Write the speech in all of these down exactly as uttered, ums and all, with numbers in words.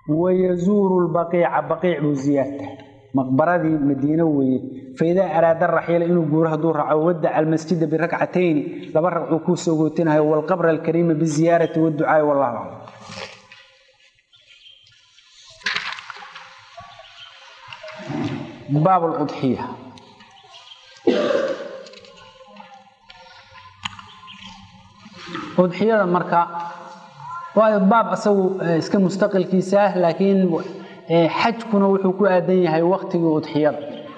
ويزور البقيع بقيع وزيادته مقبرة مدينة وي فإذا أراد الرحيل إنه جورها دور عودع المسجد بركعتين لبرع عكوس وقوتنا هو القبر الكريم بالزيارة والدعاء والله أعلم. باب الأضحية أضحية المركة باب أسو إسك مستقل كيساه لكن حج كنا وحكوا أدنيا هاي وقت أضحية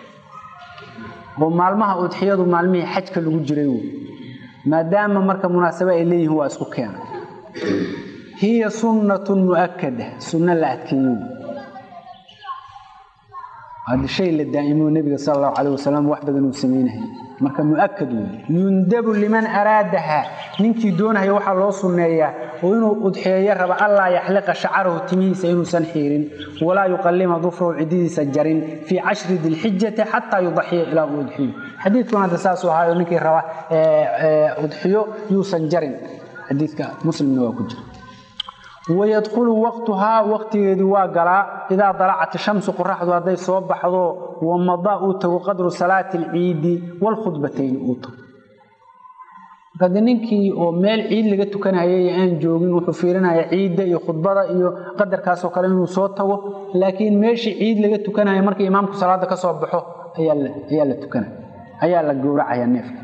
ومعلمها أضحية ومعلمها حج كله جريو ما دام مركة مناسبة إليه هو أسكو كان هي سنة مؤكدة سنة لا تكيو هذا الشيء اللي دائما النبي صلى الله عليه وسلم وحده المسلمين marka muakkad yundabu liman aradaha ninki doonayo waxa loo sunneeyaa oo inuu udxeeyo raba Allah yaxliqa shacruhu timiisa inuu san xiirin wala yuqallima dhufru cidiisa jarin fi ashri dhil hijjati hatta yudhi ila udhi hadithku hada saaso hayo ninki raba udhiyo yuusan jarin hadithka muslimna waa ku jira ويدخل وقتها وقت يدواقلا إذا طلعت الشمس قرحت وهذا صوب بحضو ومضاء قدر صلاة العيد والخطبتين أوتو قد ننكي ومال عيد لقيتو كان هي أن جوجين وحفيرنا عيد يا خطبة يا قدر كاسو كلام صوته لكن ماشي عيد لقيتو كان هي مركي إمامك صلاة كصوب بحو هي اللي هي اللي تكنا هي اللي جورع هي النفق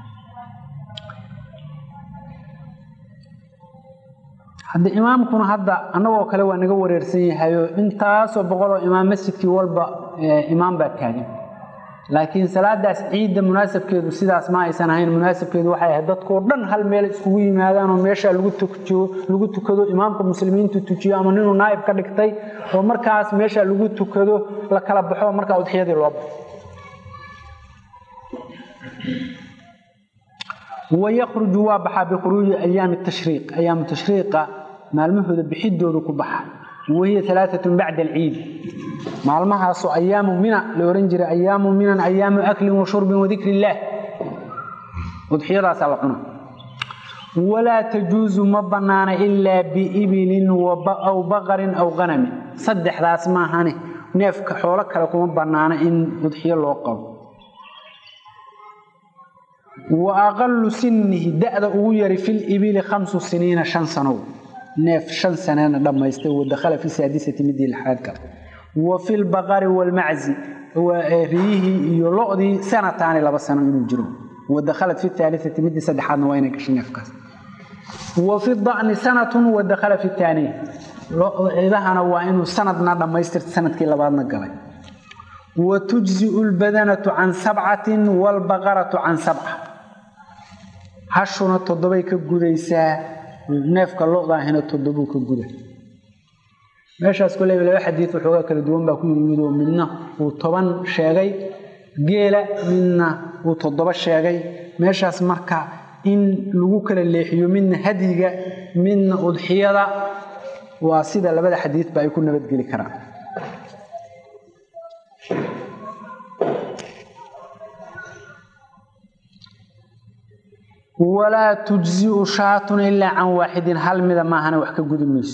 هذا إمامكم هذا أنا وكله وأنا جوور رسيه هيو أنت سبقوا إمام مسجد في والبا إمام بكاني لكن صلاة داس عيد مناسب كده وسيد أسماء سنين مناسب كده واحد هدت كوردن هالميل سوي ماذا إنه ماشى لقيت تكتو لقيت كده إمامكم مسلمين تتوجي أمانينه نائب كدكتي ومركز ماشى لقيت كده لكلا بحوا مركز أضحية الرب ويخرج وابحى بخروج أيام التشريق أيام التشريق مع المهد بحده ركبح وهي ثلاثة بعد العيد مع المهص أيام منى لورنجر أيام منى أيام أكل وشرب وذكر الله وضحية راس القنا ولا تجوز مبنان إلا بإبل أو بقر أو غنم صدح راس ما هاني نفك حولك لكم مبنان إن وضحية الوقف وأقل سنه دأد أغير في الإبل خمس سنين شن سنو نف شن سنين لما يستوى دخل في سادسة مدي الحاكة وفي البقر والمعز وريه يلقضي سنتان لبس سنة ينجرون ودخلت في الثالثة مدي سدحان وينك شنفكس وفي الضأن سنة ودخل في الثانية إذا أنا وإنه سنة لما يستر سنة كلا بعدنا قلي وتجزئ البدنة عن سبعة والبقرة عن سبعة هشنا تضبي كجوديسا نفك اللقطة هنا تضبو كجودة ماشي أسكول لي بلا حديث وحوجا كلا دوم بكون يميلوا منا وطبعا شاقي جيلة منا وتضبا شاقي ماشي أسمركا إن لوك اللي يحيو من هديجة من أضحية وسيدا لبدا حديث بيكون نبت جيل كرام ولا تجزئ شاة إلا عن واحد هل ماذا ما هنا وحكي قدميس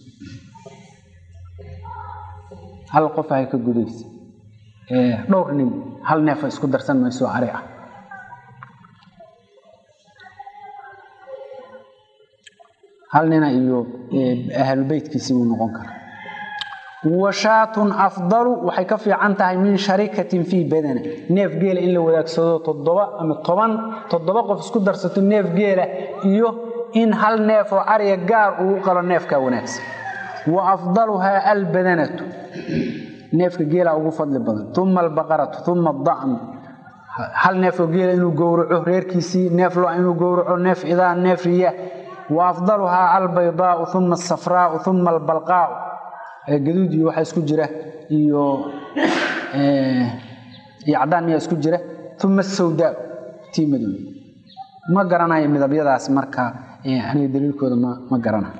هل قفا هيك قدميس دور نم هل نفس قدر سن ما يسوى عريعة هل ننا إيو أهل البيت كيسيون غنكر وشاة أفضل وحيكفي عنتها من شركة في بدنه نيف جيل إلا وذاك صدو تضبط أما طبعا تضبط في سكدر ست النيف جيل إيوه إن هل نيف وعري جار وقال النيف كوناس وأفضلها البدنة نيف جيل أو فضل البدن ثم البقرة ثم الضأن هل نيف جيل إنه جورعه غير كيسي نيف لو إنه جورعه نيف إذا نيف ريه وأفضلها البيضاء ثم الصفراء ثم البلقاء جدود iyo waxa isku jira iyo ee yacdaan iyo isku jira thumma sawda tiimadu ma garanayo midabyadaas marka ee aniga daliilkooda ma ma garanayo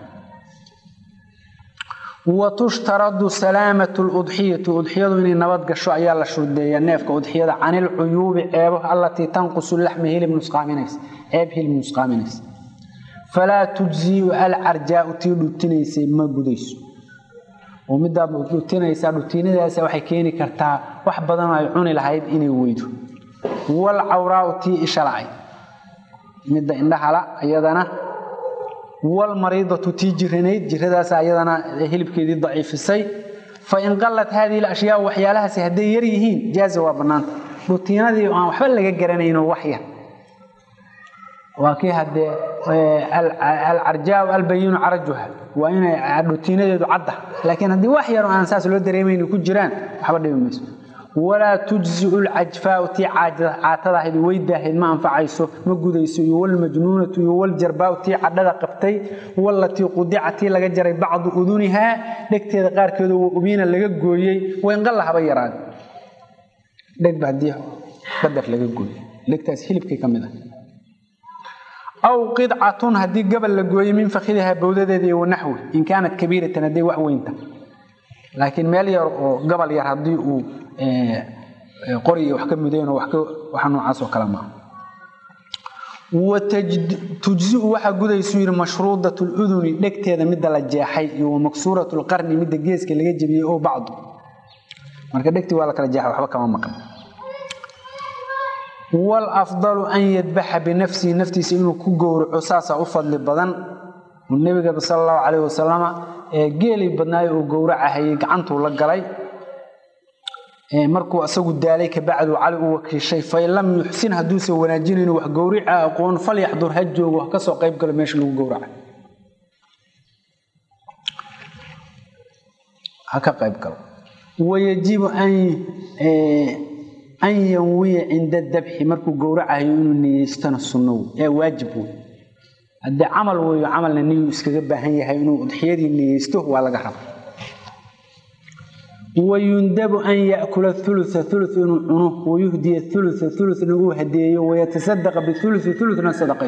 wa tushtaradu salamatu al-udhiyatu udhiyadu inay nabad gasho ayaa la shurdeeyaa neefka udhiyada anil uyub eebo allati tanqusu lahma hilib nusqaminays eeb hilib nusqaminays fala tujzi al-arja'u tidutinaysa ma gudayso ومدة روتينيسا روتينيdaas waxay keeni kartaa wax badan ay cuni lahayd inay weydo wal awraa ti ishalay midda indhaha la ayadana wal mariidatu ti jiranayd jiradaas ayadana hilibkeedii daciifisay fa in qallat hadii al-ashyaa waxyaalahaas haday yar yihiin jaaza waa banaan روتينadii aan waxba laga garanayno wax yar واكي هدي العرجاء والبين عرجها وين روتينadeedu cadda laakiin hadii wax yar aan saas loo dareemayno ku jiraan waxba dhimayso wala tujzi al-ajfaa ti caatada hadi weydaahid ma anfacayso ma gudayso iyo wal majnuunatu iyo wal jarbaa ti cadada qabtay wallati qudicati laga jaray bacdu uduniha dhegteeda qaarkeedu oo ubiina laga gooyay way qallahaba yaraan dheg baadiyo badaf laga gooyay dhegtaas hilibkii kamid ah أو قطعة هدي قبل لقوي من فخذها بوددي ونحوه إن كانت كبيرة تندي وحوينتا لكن مالي قبل يرهدي قرية وحكم مدينة وحنو عاصو كلامه وتجزئ waxa gudayso yir mashruudatu al-udhuni dhegteeda mid la jeexay iyo maksuuratu al-qarni mid geeska laga jabiyay oo bacdo marka dhegti waa la kala jeexay waxba kama maqan wal afdalu an yadbaha bi nafsi naftiisa inuu ku gowraco saasa u fadli badan nabiga sallallahu alayhi wasallam ee geeli badnaay oo gowracahay gacantu la galay ee markuu asagu daalay ka bacdu cali uu wakiishay faylam yuhsin haduu soo wanaajinayno wax gowrica aqoon fal yaxdur hajoogo wax ka soo qayb gal meesha lagu gowraco haka qayb gal wayajibu an أن ينوي عند الذبح مركو جورعه إنه نيستنا السنو إيه واجبه هذا عمل ويعمل النيو إسكجبه هي هي إنه ضحية نيسته ولا جحر ويندب أن يأكل الثلث ثلث إنه ويهدي الثلث ثلث إنه هديه ويتصدق بالثلث ثلث من الصدقة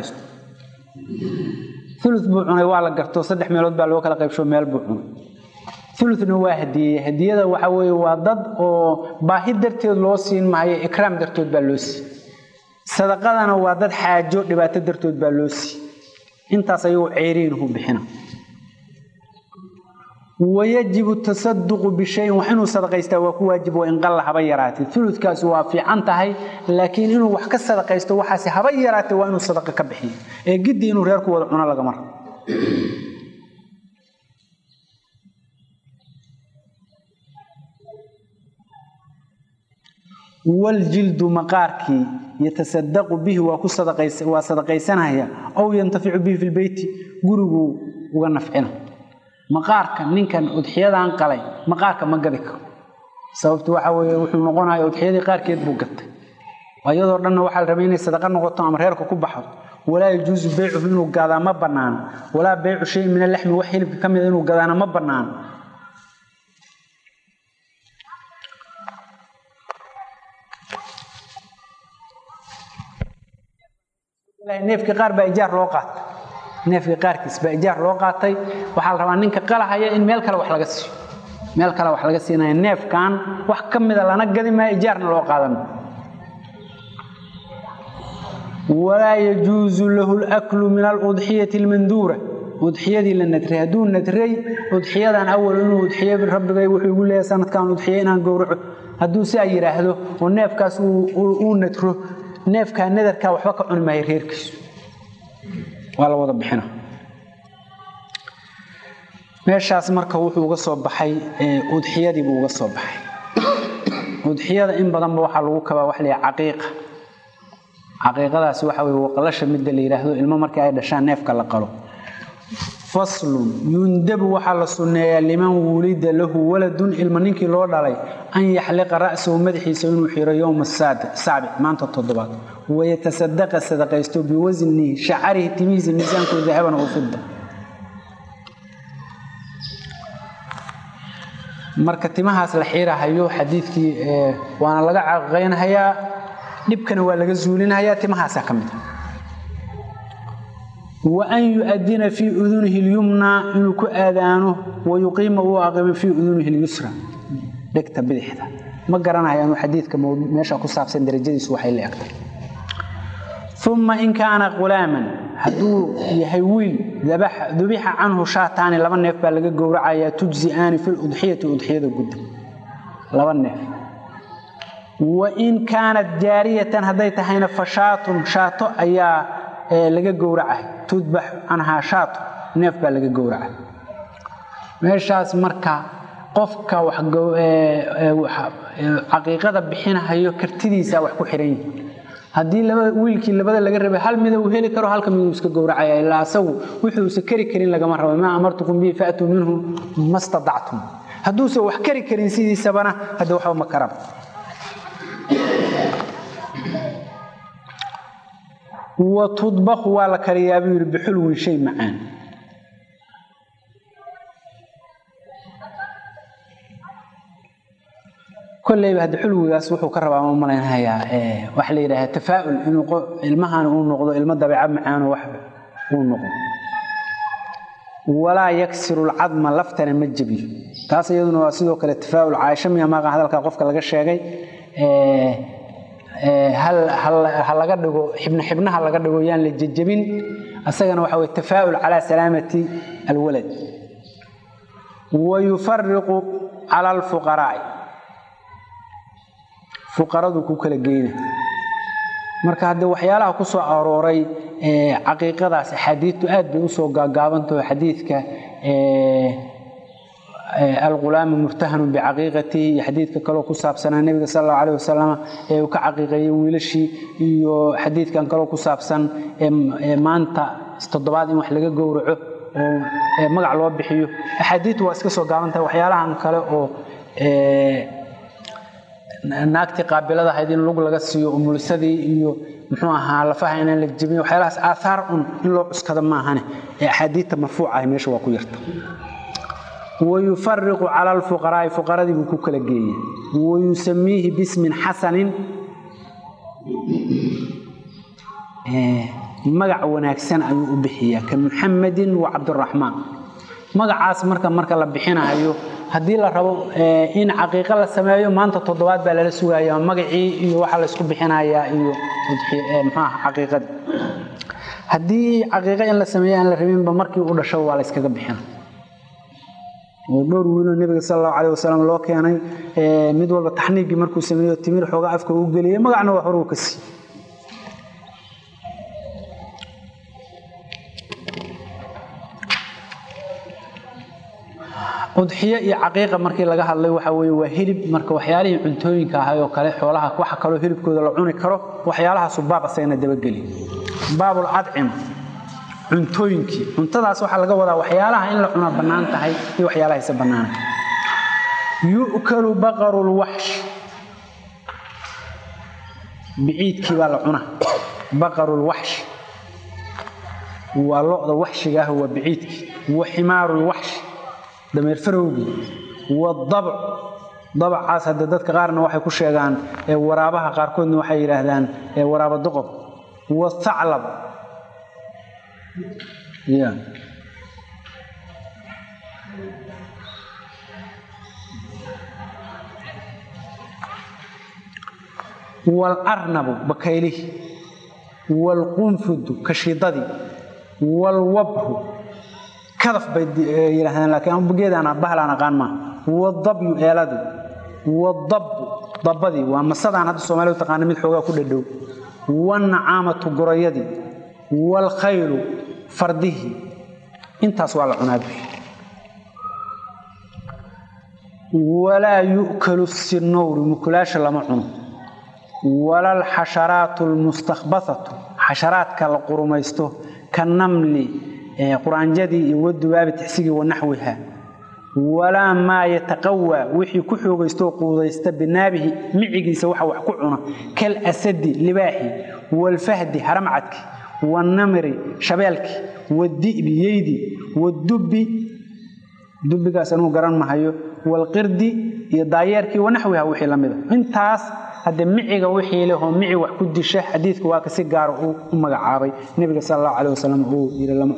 ثلث بعون وعلى قرطه صدق ميلود بالوكالة قيب شو ميل بعون ثلث نواهدي هدية وحوي وضد وباهي درتود لوسين معي إكرام درتود بالوسي صدقنا وضد حاجة لبات درتود بالوسي انت سيو عيرينه بحنا ويجب التصدق بشيء وحنو صدقة يستوى واجب وإن قل حبيراتي ثلث كاسوا في عنتهي لكن إنه وحكى الصدقة يستوى حاسي حبيراتي وإنه الصدقة كبحي قد إنه ريركو وضعنا لك مرة والجلد مقاركي يتصدق به وصدقيسنها أو ينتفع به في البيت قرقو وغنفعنا مقارك نينكن أضحيada aan qalay maqaarka ma gadi karo sababtu waxa weeye wuxuu noqonayaa أضحيadii qaarkeed buu gatay ayadoo dhan waxa la rabay inay sadaqa noqoto ama reerka ku baxo wala yajuzu bay'u inuu gaada ma banaan wala bay'u shay min al-lahm wa hilibka kamid inuu gaadana ma banaan neefka qaar baa ijaar loo qaatay neefka qaarkiis baa ijaar loo qaatay waxa la rabaa ninka qalahaya in meel kale wax laga siiyo meel kale wax laga siinayo neefkan wax kamid ah lana gadi ma ijaarna loo qaadan wala yajuzu lahu al-aklu min al-udhiyati al-mandura udhiyadi la nadri haduu nadri udhiyadan awal inuu udhiyo rabbigay wuxuu ugu leeyahay sanadkan udhiyo inaan gowraco haduu si ay yiraahdo oo neefkaas uu nadro neefka nadarka waxba ka cun maay reerkiisu wala wada bixina meeshaas marka wuxuu uga soo baxay udhiyadii buu uga soo baxay udhiyada in badan waxa lagu kaba wax leeyahay aqiiqa aqiiqadaas waxa weeye waqlasha mid la yiraahdo ilmo markii ay dhashaan neefka la qalo فصل يندب وحل سنة لمن ولد له ولد المنك لو دالي أن يحلق رأسه مدحيس إنه حير يوم السابع السابع ما أنت التضباط ويتصدق الصدقة يستو بوزنه شعره تميز الميزان كل ذهبا وفضة مركتمها الحيرة هيو حديثي اه وانا لقى غين هيا نبكن ولا جزولين هيا تمها ساكمل وأن يؤذن في أذنه اليمنى إنه كأذانه ويقيم وأقيم في أذنه اليسرى دكتب بالإحدى ما قرأنا يعني حديث كما ماشى قصاب سندرجي سوحي اللي أكتر ثم إن كان غلاما hadduu yahay wiil dubixa canhu shaataani laba neef baa laga gowracayaa tujzi'aani fil udxiyati udxiyada gudda laba neef wain kaanat jaariyatan hadday tahayna fashaatun shaato ayaa laga gowracay tudbax canhaa shaato neef baa laga gowracay meeshaas marka qofka wax caqiiqada bixinayo kartidiisa wax ku xiran yihiin haddii laba wiilkii labada laga rabay hal mid uu heli karo halka mid uu iska gowracaya ilaa asagu wuxuu iska kari karin laga ma rabo ma amartukum bi fa'tu minhu mastada'tum hadduu soo wax kari karin sidiisabana hada waxa ma karab wa tudbakh wala kariyaa bi bixulwin shay macaan كل هذا حلو ياس وحو كربا ما ملينهايا ee wax la yiraahdo tafaa'ul inuu ilmahan uu noqdo ilmo dabeecad macaan oo wax uu noqdo wala yaksiru al-'azma laftana majbi taas iyaduna waa sidoo kale tafaa'ul Aisha miya ma hadalka qofka laga sheegay ee ee hal hal laga dhigo xibna xibnaha laga dhigo yaan la jajabin asagana waxa way tafaa'ul ala salaamati al-walad wa yufarriqu ala al-fuqara'i fuqaradu ku kala geeyna marka hadda waxyaalaha ku soo arooray ee xaqiiqadaas xadiistu aad bay u soo gaagaabanto xadiidka ee al-ghulam murtahan bi haqiiqati xadiidka kale ku saabsan nabiga sallallahu alayhi wasallam ee uu ka xaqiiqeeyay wiilashii iyo xadiidkan kale ku saabsan ee maanta toddobaad in wax laga gowraco oo ee magac loo bixiyo xadiistu waa iska soo gaabantay waxyaalahan kale oo ee naagti qaabilada haydin lug laga siiyo umulsadii iyo muxuu ahaa lafaha inaan la jibin waxyaalahaas aathar un in loo cuskada ma ahane ee xadiidta marfuuca ah meesha waa ku yarta ويفرق على الفقراء فقراء بكو كلا جيه ويسميه باسم حسن مقع وناكسن أيو بحية كمحمد وعبد الرحمن مقع عاس مركا مركا لبحينا أيو هدي لربو إن حقيقة لسمايو ما أنت تضوات بلا لسوا يا مقعي يو وحا لسكو بحينا يا أيو حقيقة هدي حقيقة إن لسمايو أن لربين بمركي وقود شوى لسكا بحينا ودور وينو النبي صلى الله عليه وسلم لو كانay ee mid walba taxniigi markuu sameeyo timir xooga afka uu galiyay magacna wax hore uu ka sii udxiya iyo xaqiiqa markii laga hadlay waxa weeye waa hilib marka waxyaalaha cuntooyinka ah oo kale xoolaha waxa kale hilibkooda la cuni karo waxyaalaha subaab asayna dabageli baabul ad'im cuntooyinkii cuntadaas waxa laga wadaa waxyaalaha in la cuno banaan tahay iyo waxyaalaha isa banaan yu'kalu baqarul wahsh biidkii baa la cuna baqarul wahsh waa lo'da wahshiga ah waa biidkii wa himarul wahsh dameer farowgi wa dab dabcaas hadda dadka qaarna waxay ku sheegaan ee waraabaha qaar koodna waxay yiraahdaan ee waraaba duqob wa tha'lab يا والأرنب بكيله والقنفذ كشيطدي والوبه كذف بيد يلهنا لكن أنا بجد أنا بهلا أنا قان ما والضبي إلده والضب ضبدي ومصدع أنا هذا الصومالي وتقانم الحوجة كل الدو والنعامة قريدي والخيل فرده انت سوال عناب ولا يؤكل السنور مكلاش لما عنه ولا الحشرات المستخبثة حشرات كالقرميستو كالنمل قرآن جدي يود باب تحسيق ونحوها ولا ما يتقوى وحي كحوغ يستوقو يستبنابه معيق يسوحا وحكوعنا كالأسد لباحي والفهد هرمعتك والنمر شبالك والدئب يدي والدب دب كاسنو غران ماهيو والقرد يدايرك ونحوها وحي لميده انتاس هذا معيغا وحي له معي wax ku disha xadiidku waa ka si gaar ah u magacaabay nabiga sallallahu alayhi wasallam uu yiri lama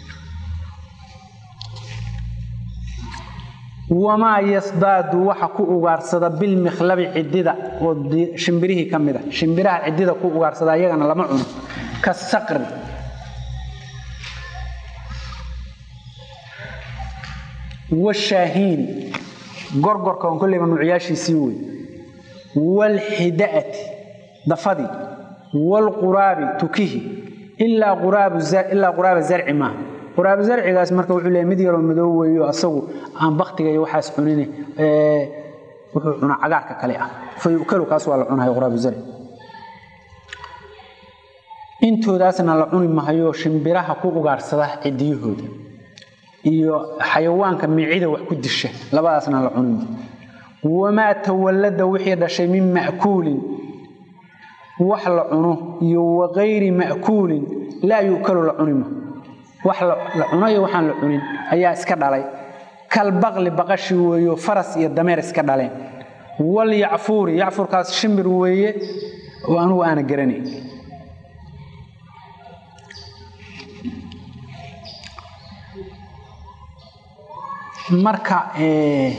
wama yasdad waxa ku ugaarsada bil mikhlab cidida oo shimbirihi kamida shimbiraha cidida ku ugaarsada ayagana lama cuno كالصقر والشاهين قرقر كون كل من عياشي سيوي والحداءة ضفدي والقراب تكيه إلا قراب الزرع إلا قراب الزرع ما قراب الزرع قاس مركب وحلي مدير ومدوي وأسو عن بختي وحاس عنينه عنا عقارك كليا فيأكلوا كاس ولا عنها قراب الزرع انتو داسنا لعوني ما هيو شنبيرها كو ugaarsadaa cidiyahooda iyo xayawaanka micida wax ku disha labadaasna la cunin wama tawallada wixii dhashay min ma'kuulin wax la cuno iyo waqayri ma'kuulin la yukalu la cunima wax la cunayo waxaan la cunin ayaa iska dhalay kal baqli baqashi weeyo faras iyo dameer iska dhaleen wal ya'fur ya'fur kaas shimbir weeye oo aanu aan garanay marka ee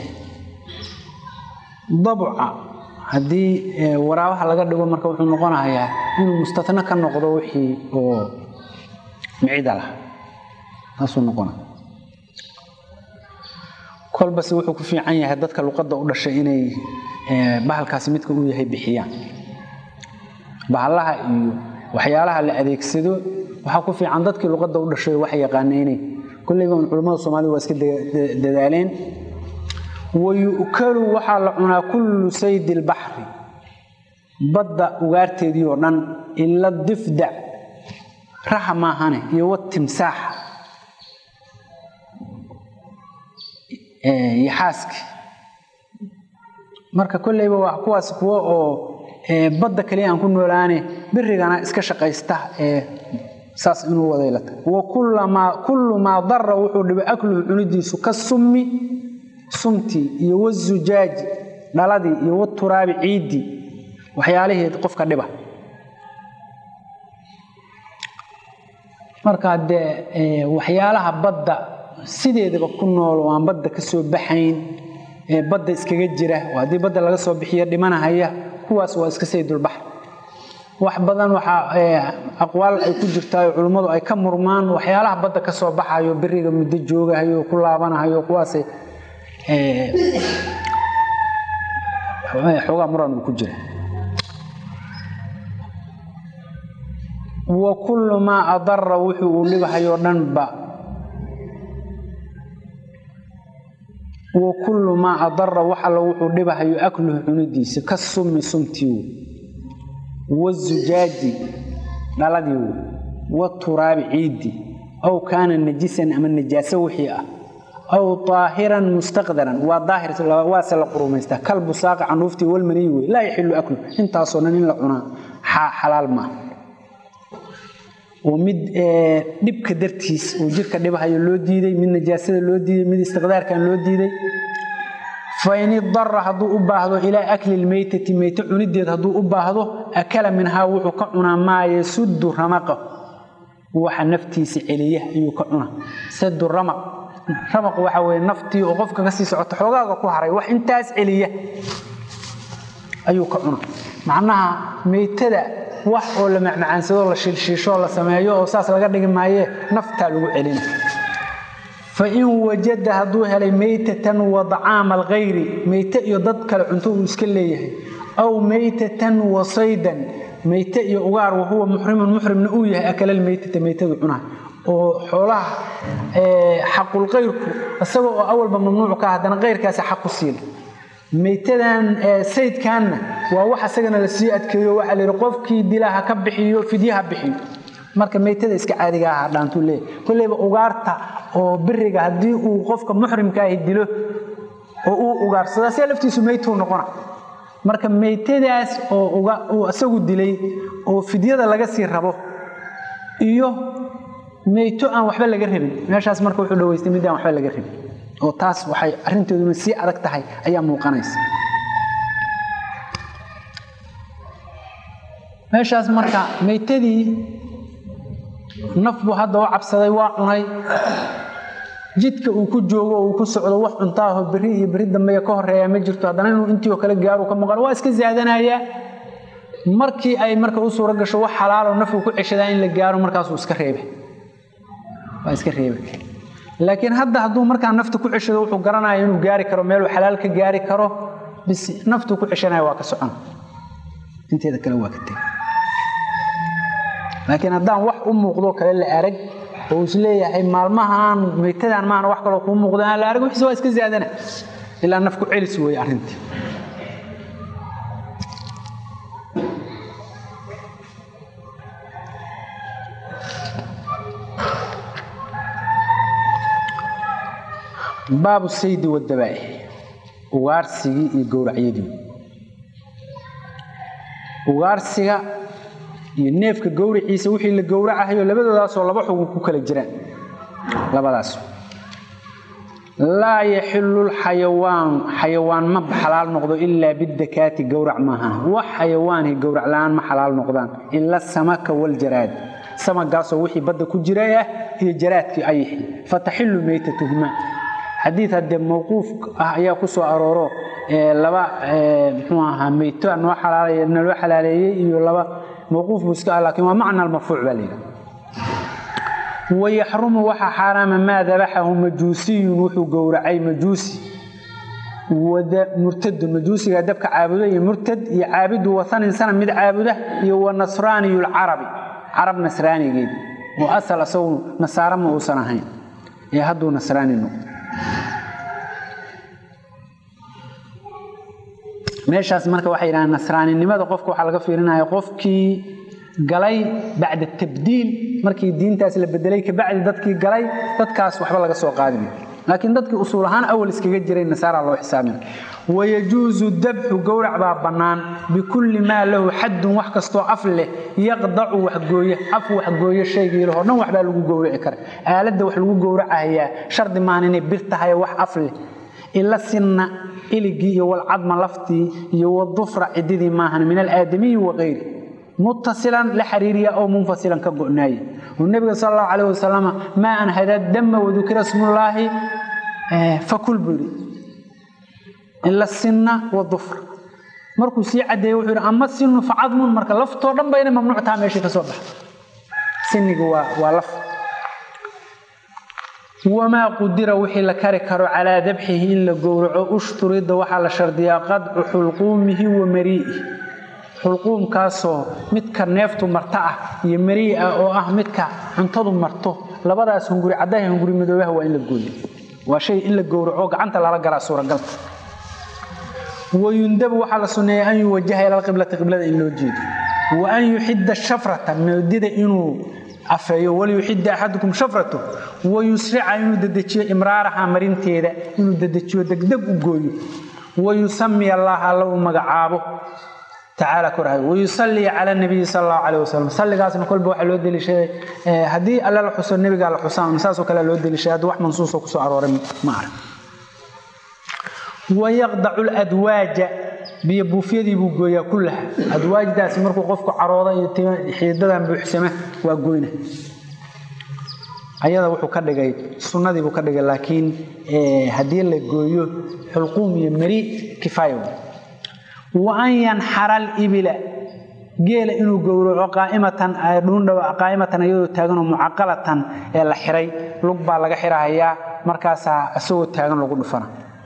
dabca hadii waraabaha laga dhigo marka wuxuu noqonayaa inuu mustatna ka noqdo wixii oo micida lah taasoo noqona kolba si wuxuu ku fiican yahay dadka luqadda u dhashay inay bahalkaasi midka uu yahay bixiyaan bahalaha iyo waxyaalaha la adeegsado waxa ku fiican dadkii luqadda u dhashay wax yaqaaneen كل يوم علماء الصومالي واسك دلالين ويؤكل وحال عنا كل سيد البحر بدأ وغارتي ديورنا إلا الضفدع رحمة هاني يو التمساح يحاسك marka kulay wax kuwaas kuwa oo badda kaliya aan ku noolaane birigaana iska shaqaysta ee saas inuu wadeelata wa kullama kullu ma darra wuxuu dhibay aklu cunidiisu ka summi sumti iyo wazujaaj dhaladi iyo turaabi ciidi waxyaalaheed qofka dhiba marka de waxyaalaha badda sideedaba ku nool oo aan badda ka soo baxayn ee badda iskaga jira hadii badda laga soo bixiyo dhimanahaya kuwaas waa iska saydul bahr wax badan waxa aqwaal ay ku jirtaa culimadu ay ka murmaan waxyaalaha badda ka soo baxayo biriga muddo joogayo ku laabanayo kuwaas ee xogaa muran ku jira wa kullu ma adarra wuxuu libahayo dhanba wa kullu ma adarra waxa la wuxuu dhibahayo akluhu cunidiisa ka summi sumtiyo والزجاج دلدي والتراب عيدي أو كان نجسا أم النجاسة وحيئة أو طاهرا مستقدرا وظاهر واسل قروميستا كلب ساق عن رفتي والمنيوي لا يحل أكله انت أصلا نين لعنا حلال ما ومد دبك درتيس وجيرك دبها يلو ديدي من نجاسة لو ديدي من استقدار كان لو ديدي فإن الضر هدو أباهدو إلى أكل الميتة ميتة عنديد هدو أباهدو أكل منها وحكعنا ما يسد رمقه وحا نفتي سعليه يكعنا سد الرمق رمق وحاوي نفتي وقفك قسي سعوت حوغاغا كوحري وح انتاس عليه أيكعنا معناها ميتة وح ولا معمعان سيدو الله شيشو الله سمايو وساس لقدق مايه نفتا لو علينا فإن وجد هدوها لميتة وضعام الغير ميتة يضدك العنتو مسكليه أو ميتة وصيدا ميتة يغار وهو محرم محرم نؤيه أكل الميتة ميتة عنها وحولها حق الغير السبب أول بممنوع كهدنا غير كاس حق السيل ميتة سيد كان وواحد سجن للسيئة كيو وعلى رقفك دلها كبحيو فديها بحيو marka meeytada iska caadiga ah dhaantu leey kuleyba ugaarta oo biriga hadii uu qofka muhrimka ah dilo oo uu ugaarsada si laftiisu meeytu noqona marka meeytadaas oo uga uu asagu dilay oo fidyada laga sii rabo iyo meeyto aan waxba laga rabin meeshaas marka wuxuu dhaweystay midaan waxba laga rabin oo taas waxay arinteedu si adag tahay ayaa muuqanaysa meeshaas marka meeytadii nafbu hadda waa cabsaday waa cunay jidka uu ku joogo uu ku socdo wax cuntaaho bari iyo bari dambe ka horeeya ma jirto hadana inuu intii oo kale gaaro ka maqan waa iska zaadanaya markii ay marka uu suura gasho wax xalaal oo nafbu ku cishada in la gaaro markaas uu iska reebay waa iska reebay laakiin hadda haduu markaa naftu ku cishado wuxuu garanayaa inuu gaari karo meel uu xalaal ka gaari karo bis naftu ku cishanay waa ka socon inteeda kale waa ka tag laakiin haddaan wax u muuqdo kale la arag oo isleeyahay maalmahan meetadaan maana wax kale ku muuqdo aan la arag wixii waa iska ziyaadana ilaa nafku celis way arintii باب السيد والذبائح ugaarsiga iyo gowracyadii ugaarsiga iyo neefka gowriciisa wixii la gowracayo labadoodaas oo laba xugun ku kala jiraan labadaas la yahillu alhayawan hayawan ma xalaal noqdo illa bidakati gowrac maaha wax hayawaani gowrac laan ma xalaal noqdaan illa samaka wal jaraad samagaas oo wixii badda ku jiray iyo jaraadkii ay fatahillu maytatuhuma حديث هذا موقوف يا كسو أرورو لبا محوها ميتو أنو حلالي أنو حلالي لبا موقوف مسكال لكن ما معنى المرفوع باليه ويحرم وحا حرام ما ذبحه مجوسي وحو قورعي مجوسي وذا مرتد المجوسي دبك عابده مرتد يعابد وثان إنسان مد عابده هو النصراني العربي عرب نصراني جيد وأصل أصو نصارى موسنهين يهدو نصراني النقطة meeshaas marka waxa yiraahdaan nasraanimada qofku waxa laga fiirinayo qofkii galay bacda tabdiil markii diintaas la bedelay ka bacdi dadkii galay dadkaas waxba laga soo qaadin laakiin dadkii usul ahaan awal iskaga jiray nasaara loo xisaabin wayajuzu dabhu gowrac ba banaan bikulli ma lahu hadd wax kasto af leh yaqdacu wax gooye af wax gooye sheegay loo dhan waxba lagu gowraci kara aalada wax lagu gowracaya shardi maan inay birtahay wax af leh illa sinna إلجي والعظم لفتي والضفر عددي معهن من الآدمي وغيره متصلا لحريرية أو منفصلا كبؤناي والنبي صلى الله عليه وسلم ما أن هذا الدم وذكر اسم الله فكل بري إلا السنة والضفر مركو سيعد يوحر أما السن فعظم مركو لفت ودم بين ممنوع تعمل شيء تصبح سني ولفت وما قدر وحي لكركر على ذبحه إلا قورعه أشتريد وحال شرديا قدع حلقومه ومريئه حلقوم كاسو متك نيفتو مرتعه يمريئه أو أه متك انتظم مرتو لبدا سنقري عداه ينقري مدوه وإلا قولي وشيء إلا قورعه عنت لرقر سورة قلت ويندب وحال سنية أن يوجه إلى القبلة قبلة إلا وجيد وأن يحد الشفرة من الديد إنه عفايو ولي يحد أحدكم شفرته ويسرع إنه ددتشي إمرارها مرينتيدا إنه ددتشي دقدق وقوي ويسمي الله الله مقعابه تعالى كره ويصلي على النبي صلى الله عليه وسلم صلي قاسم كل بوح الود اللي شيء هدي الله الحسن النبي قال الحسن مساسه كلا الود اللي شيء واحد منصوص وكسو عرور ما أعرف ويقضع الأدواج بيبوفيدي بوغويا كلها ادواج داس markuu qofku carooda iyo xiidadan buuxsama waa gooyna ayada wuxuu ka dhigay sunnadii buu ka dhigay laakiin ee hadii la gooyo xulqum iyo mari kifayo wa an yanhara al-ibla geela inuu gowraco qaa'imatan ay dhuundhaw qaa'imatan ayadoo taagan oo muaqalatan ee la xiray lug baa laga xirahayaa markaas asoo taagan lagu dhufana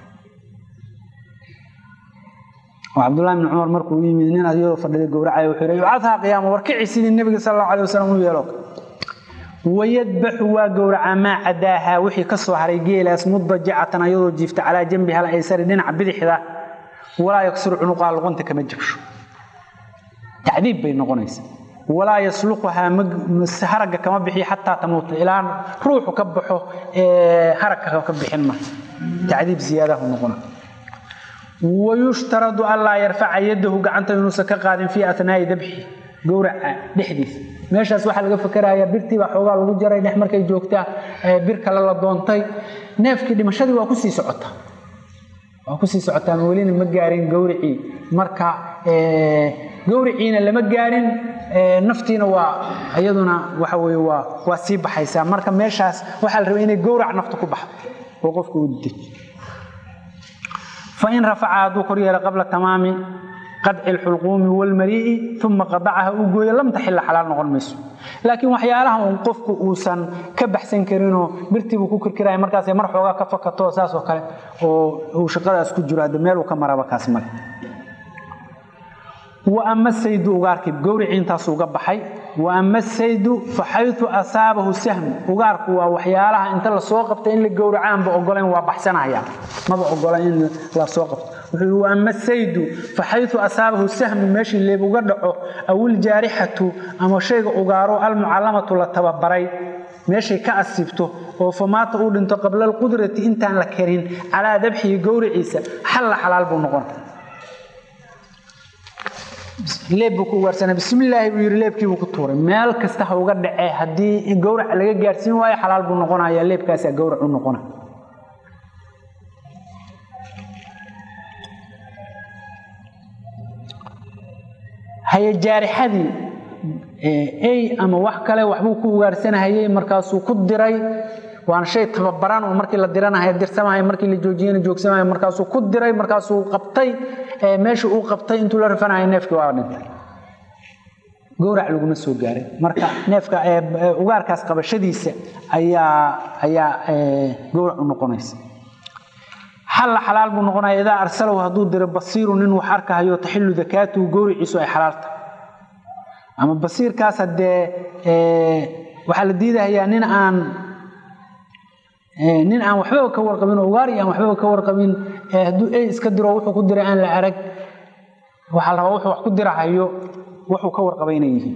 وعبد الله بن عمر مركو يمينين أيوه فردي جورعي وحري وعثها قيام وركع سيد النبي صلى الله عليه وسلم ويلوك ويذبح وجورع ما عداها وحي كسر حريقيل اسمه ضجعة أيوه جفت على جنبها الأيسر دين عبد حذا ولا يكسر عنقها الغنت كما جبش تعذيب بين غنيس ولا يسلقها مسحرقة كما بحي حتى تموت الآن روح كبحه حركة كبحنا تعذيب زيادة ونغنى ويشترط الله يرفع يده قعنته ينوس كقادم في أثناء ذبحه قورع دحديث ماشاس waxa laga fakarayaa birtii ba xoogaa lagu jaray dhex markay joogta bir kala la doontay neefkii dhimashadii waa ku sii socota waa ku sii socota waliina ma gaarin gowrici marka ee gowriciina lama gaarin naftiina waa ayaduna waxa weey waa waa sii baxaysa marka meeshaas waxa la rabaa inay gowrac nafta ku baxdo oo qofku u dij فإن رفع ذكر قبل تمام قطع الحلقوم والمريء ثم قطعها وجوي لم تحل حلال نقول مسو laakiin waxyaalaha uu qofku uusan ka baxsan karin oo birtiibu ku kirkiray markaas ay mar xooga ka fakato saas oo kale oo uu shaqadaas ku jiro meel uu ka maraba kaas mar wa amma saydu ugaarki gowrici intaas uga baxay wa amma saydu fa haythu asabahu sahm ugaarku waa waxyaalaha inta la soo qabtay in la gowracaan ba ogolaan waa baxsanaya maba ogolaan in la soo qabto wa amma saydu fa haythu asabahu sahm meeshii leeb uga dhaco awil jaarihatu ama shayga ugaaro al muallamatu la tababaray meeshii ka asibto oo famaata uu dhinto qabla qudrati intaan la karin ala dabxi gowriciisa hal xalaal buu noqon leeb ku warsan bismillaah buu yiri leebkii uu ku tuuray meel kasta ha uga dhacay hadii gowrac laga gaarsiin waayo xalaal buu noqonayaa leebkaas gowrac uu noqona hay jaarixadii ay ama wax kale waxbuu ku ugaarsanayay markaas uu ku diray waan shay tababaran oo markii la diranahay dirsamahay markii la joojiyeen joogsamahay markaas uu ku diray markaas uu qabtay meesha uu qabtay intuu la rafanayo neefkii waa dhintay gowrac lagu ma soo gaaray marka neefka ugaarkaas qabashadiisa ayaa ayaa gowrac u noqonaysa hal xalaal buu noqonayaa ida arsalahu haduu diro basiirun in wax arkayo taxillu zakatu gowriciisu ay xalaalta ama basiirkaas hadee ee waxa la diidayaa nin aan nin aan waxba ka warqabin oo ugaar aan waxba ka warqabin haduu ay iska diro wuxuu ku diray aan la arag waxa la wuxuu wax ku dirahayo wuxuu ka warqabaynayaa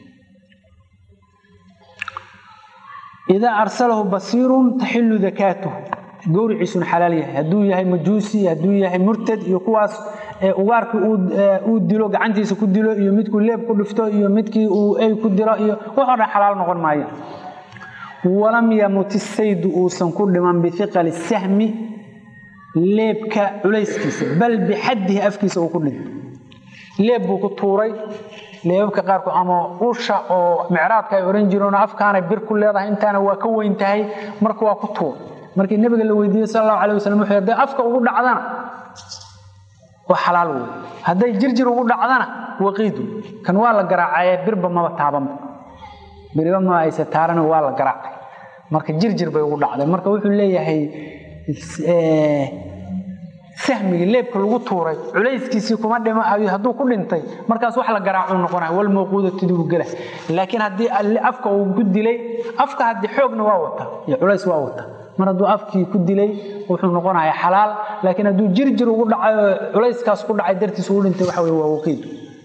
ida arsalahu basiirun taxillu zakatuhu gowriciisu xalaal yahay haduu yahay majuusi haduu yahay murtad iyo kuwaas ee ugaarka uu dilo gacantiisa ku dilo iyo midku leeb ku dhifto iyo midkii uu ay ku diro iyo waxa dhan xalaal noqon maayo walam yamut as-sayd usan ku dhiman bi thiqal as-sahmi leebka culayskiisa bal bi haddihi afkiisa uu ku dhinto leeb buu ku tuuray leebka qaar ku ama usha oo micraadka ay oran jireen afkaana bir ku leedahay intaana waa ka weyn tahay marka waa ku tuur markii nabiga la weydiiyay sallallahu alayhi wasallam wuxuu yiri afka ugu dhacdana waa xalaal weey haday jirjir ugu dhacdana waqiidu kan waa la garaacay birba ma taaban birba ma ay sataaran waa la garaacay marka jirjir bay ugu dhacday marka wuxuu leeyahay ee sahmiga leebka lagu tuuray culayskiisii kuma dhimo haduu ku dhintay markaas wax la garaaco noqonay wal mawquudatu dib gala laakiin hadii afka uu ku dilay afka hadii xoogna waa wata iyo culays waa wata maradu afkii ku dilay wuxuu noqonayaa xalaal laakiin haduu jirjir ugu dhacay culayskaas ku dhacay dartiis uu dhintay waxa weey waa waqiid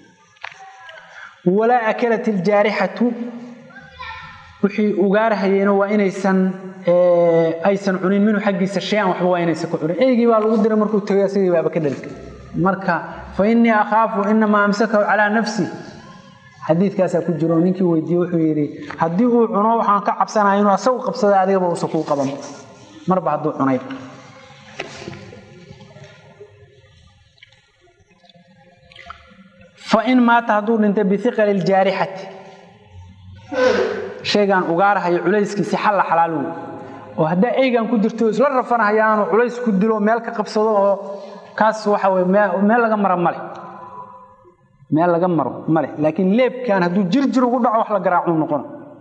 wala akalat aljarihatu wixii ugaarahayeen waa inaysan ee aysan cunin minuu xaqiisa shay waxba waa inaysan ku cunin eeygi baa lagu diray markuu tagay sidii baaba ka dhalka marka fa inni akhafu inma amsaka ala nafsi xadiidkaas ku jiro ninkii weydiiyay wuxuu yiri hadii uu cuno waxaan ka cabsanahay inuu asagu qabsado adiga ba uu soo qaban marba haduu cunay fa in ma tahdu inta bi thiqal al jarihati shaygan ugaarahay culayskiisa xal xalaal oo hadaa eegan ku dirto isla rafanayaan oo culays ku dilo meel ka qabsado oo kaas waxa way meel laga maro male meel laga maro male laakiin leebkan haduu jirjir ugu dhaco wax la garaaco noqon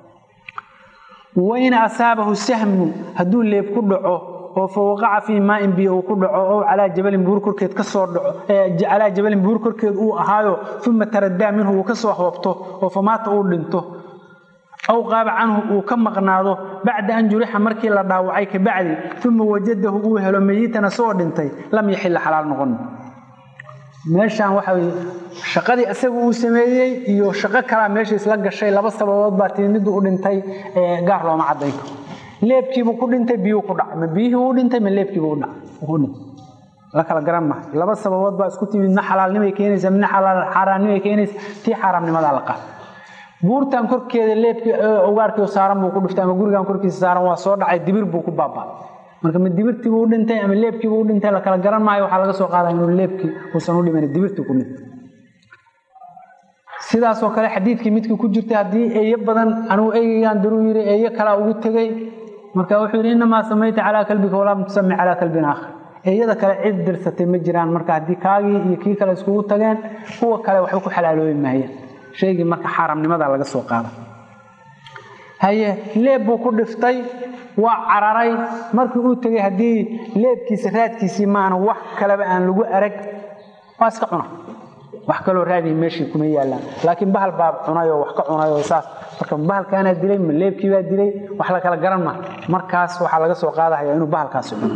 wayna asaabahu sahmu haduu leeb ku dhaco oo fawqaca fi maa'in bi oo ku dhaco oo ala jabal buur korkeed ka soo dhaco ee ala jabal buur korkeed uu ahaayo thumma taradda minhu ka soo hoobto oo famaata uu dhinto أو غاب عنه وكم مقناده بعد أن جرح مركي لا داوعي كبعدي ثم وجده هو هلو ميتنا سو دنتي لم يحل حلال نقن meeshan waxa shaqadii asagu uu sameeyay iyo shaqo kala meesha isla gashay laba sababood baa tiimid u dhintay ee gaar looma cadeeyo leebkiibu ku dhintay biyo ku dhacay ma biyo uu dhintay ma leebkiibu u dhacay la kala garan ma laba sababood baa isku timid xalaalnimo keenaysa min xalaal xaraamnimo keenaysa tii xaraamnimada la qaa buurtan korkeeda leebki ugaarkii saaran buu ku dhiftay ama gurigan korkiisa saaran waa soo dhacay dibir buu ku baabaa marka mid dibirtii uu dhintay ama leebkii uu dhintay la kala garan maayo waxa laga soo qaaday inuu leebkii uu san u dhiman dibirtii ku dhintay sidaas oo kale xadiidkii midkii ku jirtay hadii ay badan anuu eeygan daru yiri eey kala ugu tagay marka wuxuu yiri inma samayta ala qalbika wala tusmi ala qalbin aakhir eeyada kale cid dirsatay ma jiraan marka hadii kaagi iyo kii kale isku tageen kuwa kale waxay ku xalaalooyin maayeen sheegi marka xaraamnimada laga soo qaado haye leeb buu ku dhiftay waa cararay markii uu tagay hadii leebkiisa raadkiisii maana wax kale aan lagu arag waas ka cuna wax kale raadi meeshii kuma yaalaan laakiin bahal baab cunayo wax ka cunayo saas marka bahal kaana dilay leebkii baa dilay wax la kala garan ma markaas waxa laga soo qaadayaa inuu bahalkaas cuno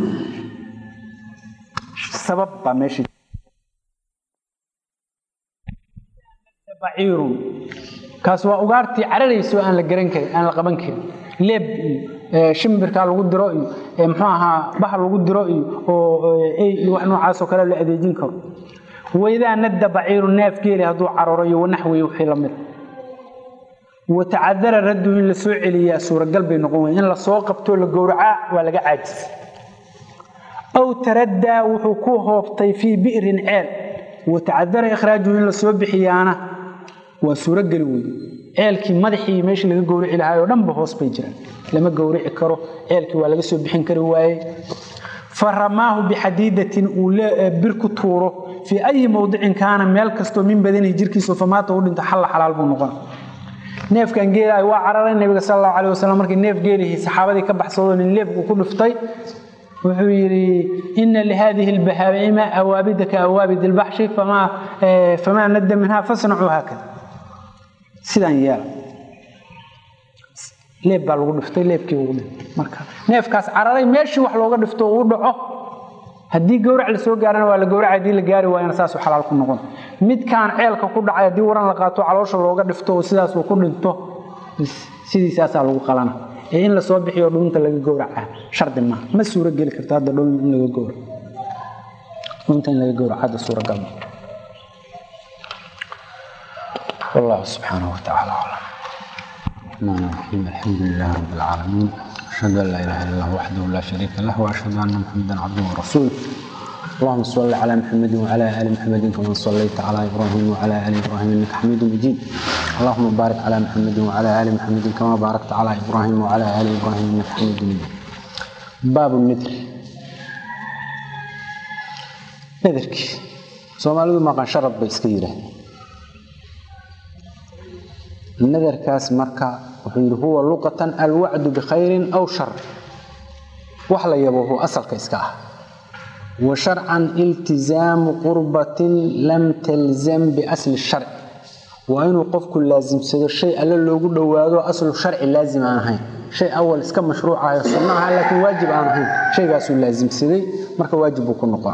sabab ba meeshii بعير كاسوا ugaartii cararayso aan la garan karin aan la qaban karin leeb shimbirka lagu diro ee muxuu ahaa bahal lagu diro oo ay wax noocaas oo kale la adeejin karo wayda nadda بعير neef geeli haduu cararayo wanaxwi wixii la mid وتعذر رد in la soo celiya suura galbay noqon in la soo qabto la gowraca waa laga caajis aw taradda wuxuu ku hooftay fi bi'rin ceel وتعذر اخراجه in la soo bixiyana waa suura gal weey ceelkii madaxii meesha laga gowrici lahaa oo dhanba hoos bay jiraan lama gowrici karo ceelkii waa laga soo bixin kari waayay faramahu bihadidatin ula birku tuuro fi ay mawdicin kaana meel kasto min badani jirkiisa famaata u dhinta xal xalaal buu noqon neefkan geelay waa cararay nabiga sallallahu alayhi wasallam markii neef geelihi saxaabadii ka baxsado in leebku ku dhiftay wuxuu yiri inna li hadhihi albahaima awabidaka awabid albahshi fama fama nadda minha fasna'u hakada sidaan yeel leeb baa lagu dhiftay leebkii ugu dhintay marka neefkaas cararay meeshii wax looga dhifto uu dhaco hadii gowrac la soo gaarana waa la gowrac hadii la gaari waayna saas u xalaal ku noqon mid kaan ceelka ku dhacay hadii waran la qaato caloosha looga dhifto oo sidaas uu ku dhinto sidiisaas lagu qalana ee in la soo bixiyo dhunta laga gowraca shardi ma ma suura gali kartaa hada dhun in laga gowraco dhunta in laga gowraco hada suura gal والله سبحانه وتعالى أعلم. الرحمن الرحيم الحمد لله رب العالمين أشهد أن لا إله إلا الله وحده لا شريك له وأشهد أن محمدا عبده ورسوله اللهم صل على محمد وعلى آل محمد كما صليت على إبراهيم وعلى آل إبراهيم إنك حميد مجيد اللهم بارك على محمد وعلى آل محمد كما باركت على إبراهيم وعلى آل إبراهيم إنك حميد مجيد. باب النذر نذرك سومالو ما كان شرط بيسكيره النذر كاس مركا هو لغة الوعد بخير أو شر وحلا يبوه أصل كيسكاه وشرعا التزام قربة لم تلزم بأصل الشرع وإنه قف كل لازم سيد الشيء ألا لو يقول له أصل الشرع لازم عنه شيء أول اسكم مشروع يصنعها لكن واجب عنه شيء أصل لازم سيد مركا واجب يكون نقع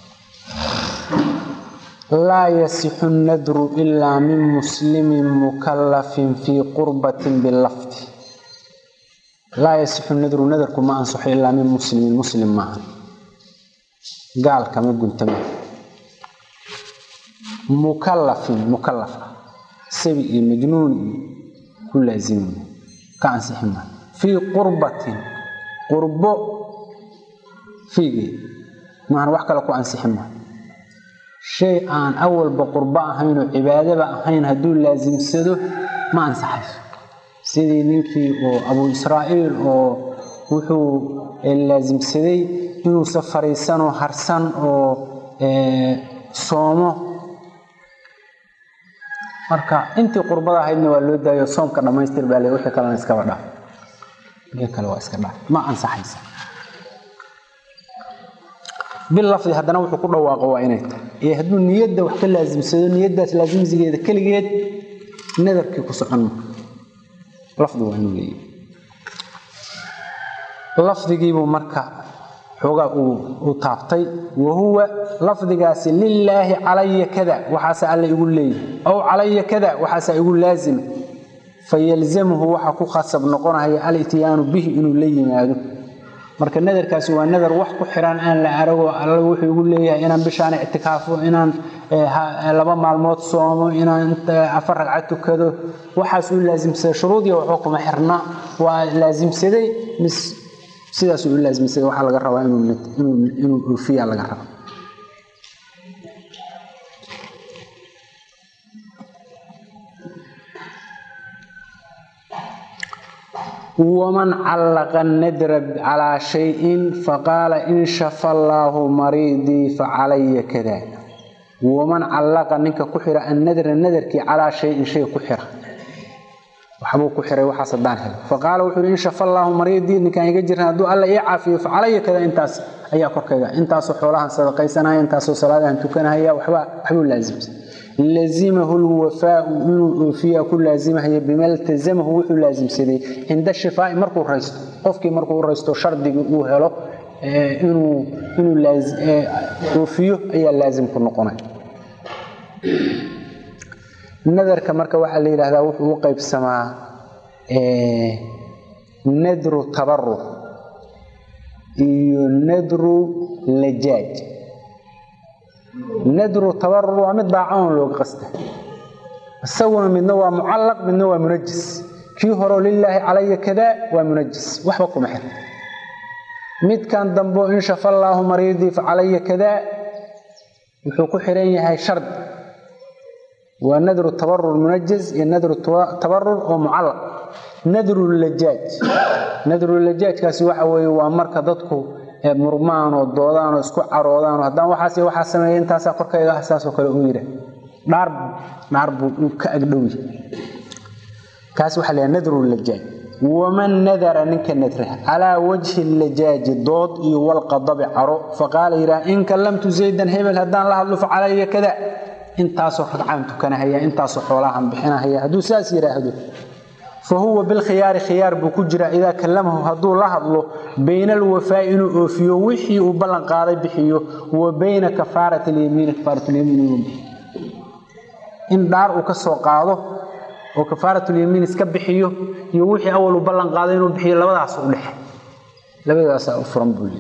لا يصح النذر إلا من مسلم مكلف في قربة باللفظ لا يصح النذر نذر كما أنصح إلا من مسلم مسلم معه قال كما قلت تمام مكلف مكلف سبي مجنون كل لازم كان سحما في قربة قربه فيه ما هو وحكى لكم عن سحما شيء عن أول بقربة هين وعبادة بقى هين هدول لازم سده ما أنصحه سيدي نينكي أبو إسرائيل وحو اللازم سدي إنه سفريسان وحرسان وصومه marka intii qurbada ahaydna waa loo daayo soomka dhameystir baa leeyahay wixii kale iska wada wixii kale waa iska dhac ma ansaxaysa bil lafdi hadana wuxuu ku dhawaaqo waa inay tahay ee haduu niyada wax ka laazimsado niyadaas laazimsigeeda kaligeed nadarkii ku socon lafdi waa inuu leeyahay lafdigiibu marka xoga uu taabtay wahuwa lafdigaasi lillahi alayya kada waxaas alla igu leeyahay aw alayya kada waxaas igu laazim fayalzamuhu waxa ku khasab noqonahay al-itiyanu bihi inuu leeyimaado marka nadarkaasi waa nadar wax ku xiran aan la arago alla wuxuu igu leeyahay inaan bishaan i'tikaafo inaan laba maalmood soomo inaan afar ragcad tukado waxaas uu laazimsaday shuruudii wuxuu kuma xirna waa laazimsaday mis sidaas uu laazimsaday waxa laga rabaa inuu inuu inuu oofiya laga rabaa ومن علق النذر على شيء فقال إن شفى الله مريضي فعلي كذا ومن علق منك كحر النذر النذر كي على شيء شيء كحر وحبوك حري وحصدان هل فقال وحري إن شاء الله مريض إن كان يجرنا دو الله يعافي فعلي كذا أنتاس أيا كذا أنتاس حولها صدقي سنة أنتاس صلاة أنت كان هي وحبا حبوا لازم لازمه الوفاء فيها كل لازمه هي بما التزمه وحو لازم سيدي عند الشفاء مركو الرئيس قفكي مركو الرئيس شرط وهلو إنه إنه لازم وفيه هي لازم كل نقطة النذر كمركا waxa la yiraahdaa wuxuu u qaybsamaa ee nadru tabarru iyo nadru lajaaj nadru tabarru waa mid baacan loo qasta asawna midna waa muallaq midna waa munajjis kii horo lillahi alayya kada waa munajjis waxba kuma xir mid kan dambo in sha Allah maridi fa alayya kada wuxuu ku xiran yahay shart ونذر التبرر المنجز النذر التبرر ومعلق نذر اللجاج نذر اللجاج كاسي waxa weey waa marka dadku murmaan oo doodaan oo isku caroodaan hadaan waxaas waxa sameeyay intaas korkayga xasaas oo kale u yiri dhaar dhaar buu ka agdhowi kaas waxa la nadru اللجاج ومن نذر انك نذره على وجه اللجاج ضود والقضب عرو فقال إذا إن كلمت زيدا هبل هدان لا hadlo علي كذا intaas oo ragcaantu kana haya intaas oo xoolahan bixinaya haduu saas yiraahdo فهو بالخيار خيار بو كجرا اذا كلمه haduu la hadlo بين الوفاء انه اوفيو وحي uu balan qaaday bixiyo wa بين كفاره اليمين كفاره اليمين in daar uu ka soo qaado oo كفاره اليمين iska bixiyo iyo wixii awal uu balan qaaday inuu bixiyo labadaas u dhax labadaas u furan buu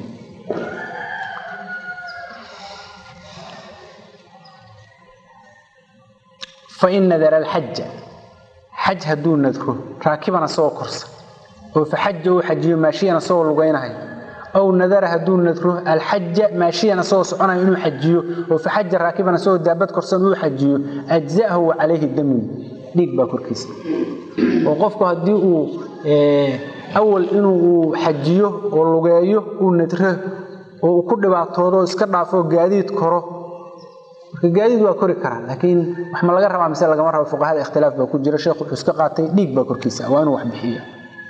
فإن نذر الحج حج هدون نذره راكبنا سوى كرسا وفحجه حجيه ماشينا سوى لغينها أو نذر هدون نذره الحج ماشينا سوى سعنا إنه حجيه وفحج راكبنا سوى دابت كرسا إنه حجيه أجزاءه عليه الدم ليك باكر كيس وقفك هديه أول إنه حجيه ولغيه ونذره وكل بعض طوله اسكرنا فوق قاديد كره gaadiid waa kori kara laakiin wax ma laga rabaa mise laga ma rabo fuqahaada ikhtilaaf baa ku jira sheekhu wuxuu iska qaatay dhiig baa korkiisa waa inuu wax bixiyo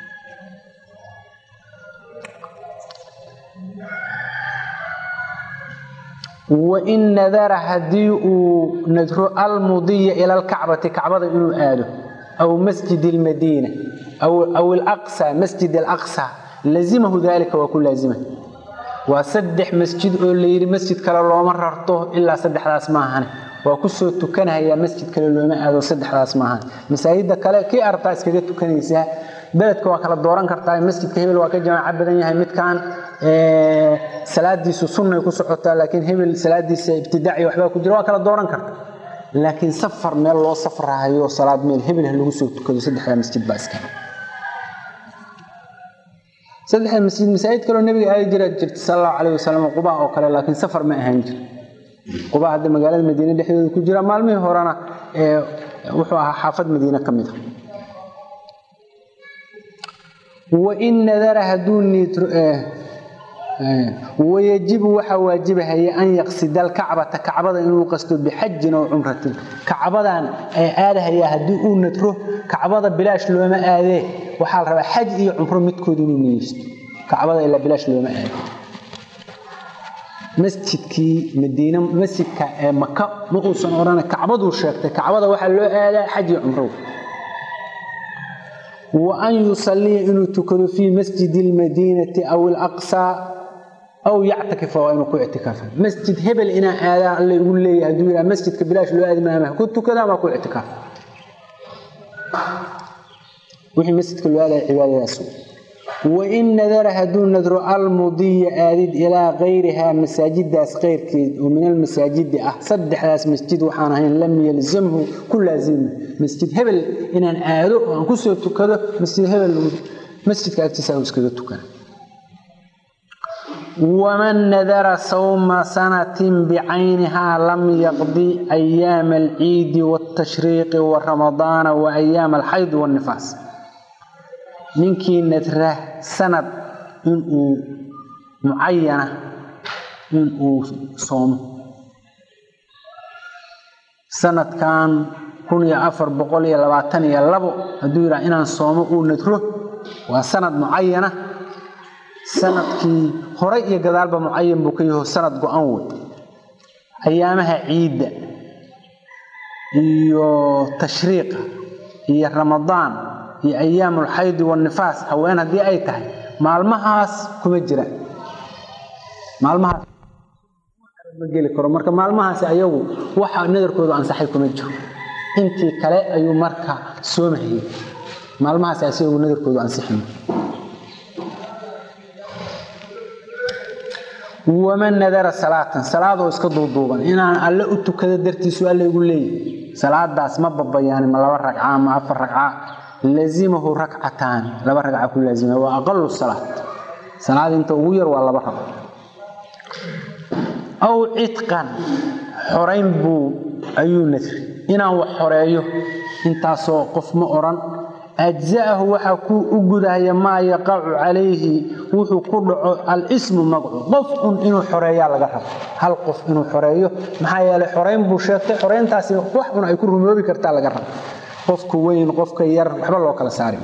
وإن نذر هدي نذر المضي إلى الكعبة كعبة إنه آله أو مسجد المدينة أو أو الأقصى مسجد الأقصى لزمه ذلك وكل لازمه وصدح مسجد اللي مسجد كلا لو مررته الا صدح راس ماهن وكسو تكنها مسجد كلا لو ما ادو صدح راس ماهن مساجد كلا كي ارتا اسكغه تكنيسا بلدك waa kala dooran kartaa masjidka hebel waa ka jamaaca badan yahay mid kaan ee salaadiisu sunnah ku socotaa laakiin hebel salaadiisa ibtidaaci waxba ku jira waa kala dooran kartaa laakiin safar meel loo safraayo salaad meel hebel lagu soo tukado saddex masjid baaska صدح المسجد مساجد كانوا النبي آي جرت صلى الله عليه وسلم قباء وكلا لكن سفر ما أهنجر قباء هذا مقالة المدينة اللي حدود كجرا مالمي هورانا اه وحوها حافظ مدينة كميدة وإن نذرها دون اه اه ويجب وحواجبها هي أن يقصد الكعبة كعبة إنه قصد بحج أو عمرة كعبة آله هي هدون نتره كعبة بلاش لو ما آله وحال ربا حج iyo umro midkood inuu niyeysto kacbada ila bilaash loo ma aado masjidkii Madiina masjidka ee Makka ma uusan orana kacbadu sheegtay kacbada waxa loo aadaa xaj iyo umro wa an yusalli inuu tukado fi masjid al-Madinati aw al-Aqsa aw ya'takif wa inuu ku i'tikaaf masjid hebel ina aadaa alla igu leeyahay haduu ila masjidka bilaash loo aadi ma ku tukada ma ku i'tikaaf وحي مسجد الوالد عبادة يسوع وإن نذر هدون نذر المضي آدد إلى غيرها مساجد داس غير كيد ومن المساجد أحصدح داس مسجد وحانهين لم يلزمه كل لازم مسجد هبل إن أن آدو وأنكسر تكذا مسجد هبل مسجد كاكتساوس كذا تكذا ومن نذر صوم سنة بعينها لم يقضي أيام العيد والتشريق والرمضان وأيام الحيض والنفاس ninkii nadra sanad in uu muayana in uu soomo sanadkan kun iyo afar boqol iyo labaatan iyo labo haduu yiraahdo inaan soomo uu nadro waa sanad muayana sanadkii hore iyo gadaalba muayan buu ka yahay sanad go'an way ayaamaha ciid iyo tashriiqa iyo ramadaan iyo ayaamul hayd wal nifaas haween hadii ay tahay maalmahaas kuma jira maalmahaas ma gali karo marka maalmahaas ayagu waxa nadarkooda ansaxay kuma jiro intii kale ayuu marka soomahay maalmahaas ayagu nadarkooda ansaxay ومن نذر صلاه صلاه اسك دوبان ان الله u tukada dartiisu alla igu leeyahay salaadaas ma babayaan ma laba ragca ma afar ragca lazimahu rak'atan laba ragca ku laazima waa aqallu salaat salaad inta ugu yar waa laba ragca aw itqan xoreyn buu ayuu nadri inaan wax xoreeyo intaasoo qof ma oran أجزاءه وحكو أجدها ما يقع عليه وحكو الاسم مقعو قف إنه حرية لقرب هل قف إنه حرية محايا لحرين بوشاته حرين تاسي واحد يكون رميوبي كرتا لقرب قف كوين قف كير حبا الله كلا ساري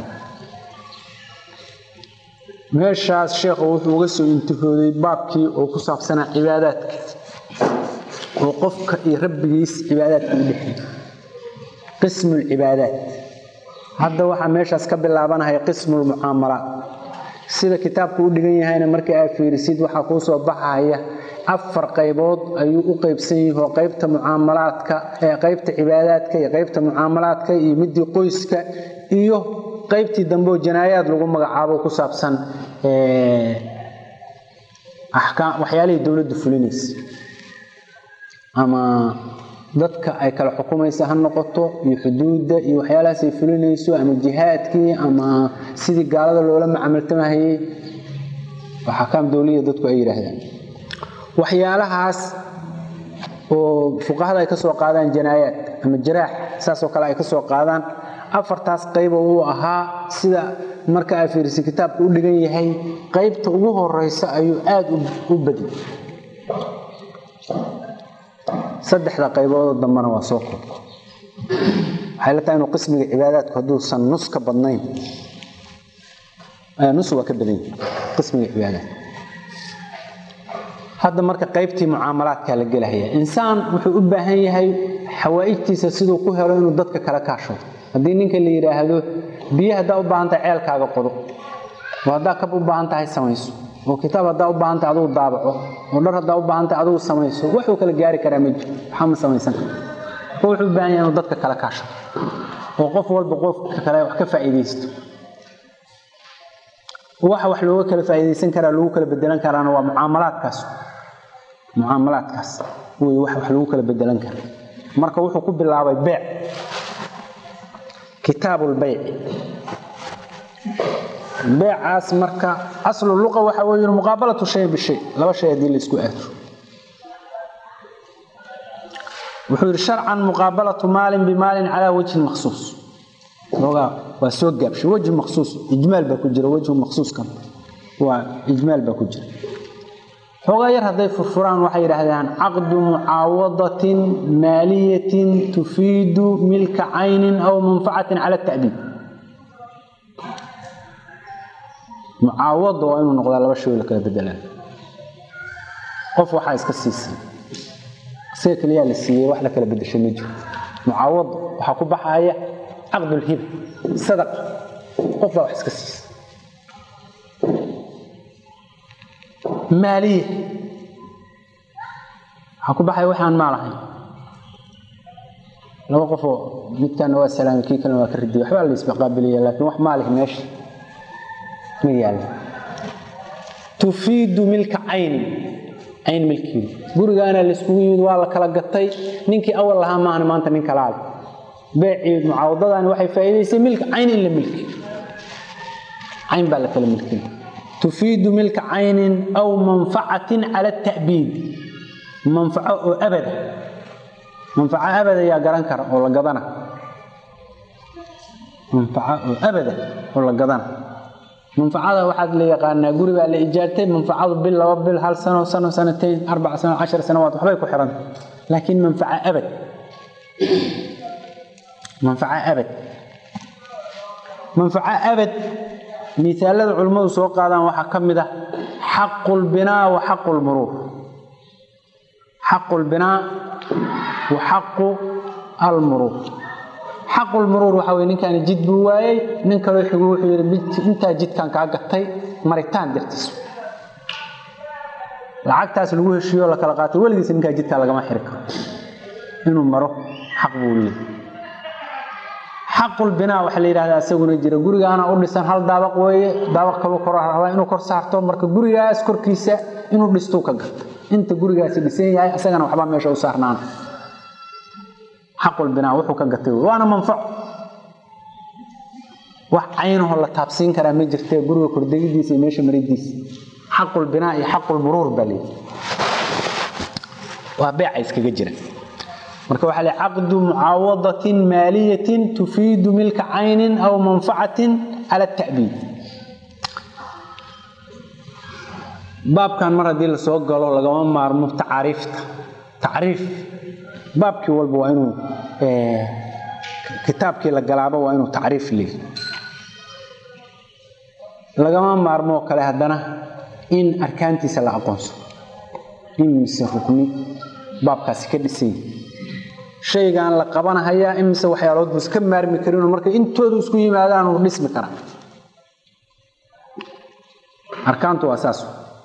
ماشا الشيخ وقسو انتهودي بابكي وكساب سنة عباداتك وقفك يربيس عباداتك قسم العبادات هذا waxa meeshaas ka bilaabanahay qismul muamalat sida kitaabku u dhigan yahayna markii ay fiirisid waxa ku soo baxaya afar qaybood ayuu u qaybsan yahay qaybta muamalaadka ee qaybta cibaadaadka iyo qaybta muamalaadka iyo midii qoyska iyo qaybtii dambe janaayad lagu magacaabo ku saabsan ee ahkaam waxyaalaha dawladdu fulinaysa ama dadka ay kala xukumaysa han noqoto iyo xuduudda iyo waxyaalahaas ay fulinayso ama jihaadkii ama sidii gaalada loola macaamiltamahay waxa kaam dawliga dadku ay yiraahdaan waxyaalahaas oo fuqahada ay ka soo qaadaan janaayad ama jiraax saasoo kale ay ka soo qaadaan afartaas qayb oo ahaa sida marka ay fiirsi kitaabku u dhigan yahay qaybta ugu horeysa ayuu aad u badin saddexda qaybood dambana waa soo koob waxay la tahay inuu qismiga cibaadaadku haduu san nus ka badnayn ay nus waa ka badan qismiga cibaadaad hadda marka qaybtii muamalaadka la galaya insaan wuxuu u baahan yahay xawaa'ijtiisa sidoo ku helo inuu dadka kala kaasho hadii ninka la yiraahdo biyaha daa u baahan tahay ceelkaaga qodo wada ka u baahan tahay samayso oo kitaab daa u baahan tahay aduu daabaco oo dhar daa u baahan tahay aduu samayso wuxuu kala gaari karaa mid waxa ma samaysan wuxuu baahan yahay inuu dadka kala kaasho oo qof walba qof kale wax ka faa'iideysto waxa wax loo kala faa'iideysan karaa loo kala bedelan karaana waa muamalaadkaas muamalaadkaas way wax wax loo kala bedelan karaa marka wuxuu ku bilaabay bay' kitaabul bay' بيعاس marka aslu luqa waxa weeye muqaabalatu shay bi shay laba shay hadii la isku aado wuxuu sharcan muqaabalatu maalin bi maalin ala wajh makhsuus loga waa soo gaabshay wajh makhsuus ijmaal ba ku jira wajh makhsuus kan waa ijmaal ba ku jira xogaa yar haday furfuraan waxay yiraahdaan aqdu muawadatin maaliyatin tufiidu milka aynin aw manfa'atin ala ta'dib معاوضه انه نقضى لبا شيء ولا كلا بدلان قف waxa iska siisay see kaliya la siiyay wax la kala bedeshay ma jiro معاوض waxa ku baxaya aqdul hib sadaq qof wax iska siisay maaliye waxa ku baxaya waxaan ma lahayn laba qof midkan waa salaamkii kale waa ka ridii waxba la isbaqaabiliyay laakiin wax maalih meesha ميال تفيد ملك عين عين ملكي غورغانا لسكويد waa la kala gatay ninkii awal lahaa ma aan maanta nin kala ah beecii muawadadan waxay faa'iideysay milk عين illa milki عين baa la kala milkin تفيد ملك عين او منفعه على التأبيد منفعه ابدا منفعه ابدا يا garan kara oo la gadana منفعه ابدا oo la gadana منفعه واحد اللي يقانا غريبا لا اجارتي منفعه بال لو بال هل سنه سنه سنتين اربع سنوات عشر سنوات وحبا يكون حرام لكن منفعه ابد منفعة أبد منفعة أبد مثال العلماء سوق هذا وحكم ده حق البناء وحق المرور حق البناء وحق المرور حق المرور وحوي إن كان جد بواي نك روح يروح أنت جد كان كعقتي مرتان درتس العقتاس الوجه شيء ولا كلاقات ولا جسم كان جد كلاقة ما حركة إنه مرو حق بولي حق البناء وحلي هذا سوون جرا جوري أنا أقول لسان هل دابق وي دابق كلو كره إنه كر سارتو مرك جوري أسكر كيسة إنه بستو كجت أنت جوري أسبسين يا أسجنا وحبا ماشي وصارنا حق البناء وحو كجت وأنا منفع وعينه الله تابسين كلام جرت جوري كردي ديس ماشي مريديس حق البناء حق المرور بالي وبيع إسكا جرا marka waxa la aqdu muawadatin maliyatin tufiidu milka aynin aw manfa'atin ala ta'bid babkan mar hadii la soo galo laga maarmo taariifta taariif babki walba waa inuu ee kitaabkii la galaabo waa inuu taariif leeyahay laga maarmo kale hadana in arkaantiisa la aqoonso in mise rukni babkaasi ka dhisay shaygan la qabanaya imisa waxyaalood bus ka maarmi karin marka intoodu isku yimaadaan oo dhismi kara arkaantu asaas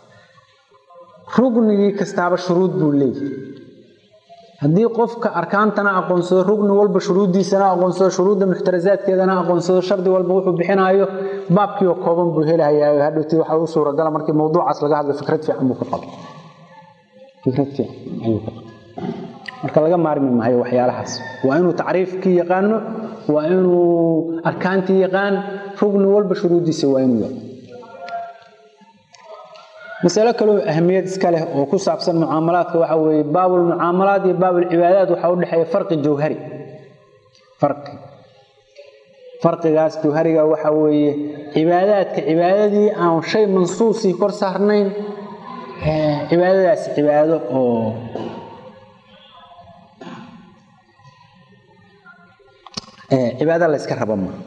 rugniga kastaaba shuruud buu leeyahay hadii qofka arkaantana aqoonsado rugni walba shuruudiisana aqoonsado shuruudda muxtarazaadkeedana aqoonsado shardi walba wuxuu bixinayo baabkii oo kooban buu helayaa hadhooti waxa uu suura gal markii mowduucaas laga hadlo fikrad fiican buu ka qabo fikrad fiican ayuu ka qabo marka laga maarmi maayo waxyaalahaas waa inuu taariifkii yaqaano waa inuu arkaantii yaqaan rugni walba shuruudiisa waa inuu yaqaan mas'ala kale oo ahamiyad iska leh oo ku saabsan mucaamalaadka waxa weeye baabul mucaamalaad iyo baabul cibaadaad waxa u dhaxeeya farqi jawhari farqi farqigaas jawhariga waxa weeye cibaadaadka cibaadadii aan shay mansuusi kor saarnayn ee cibaadadaas cibaado oo ee cibaada la iska rabo ma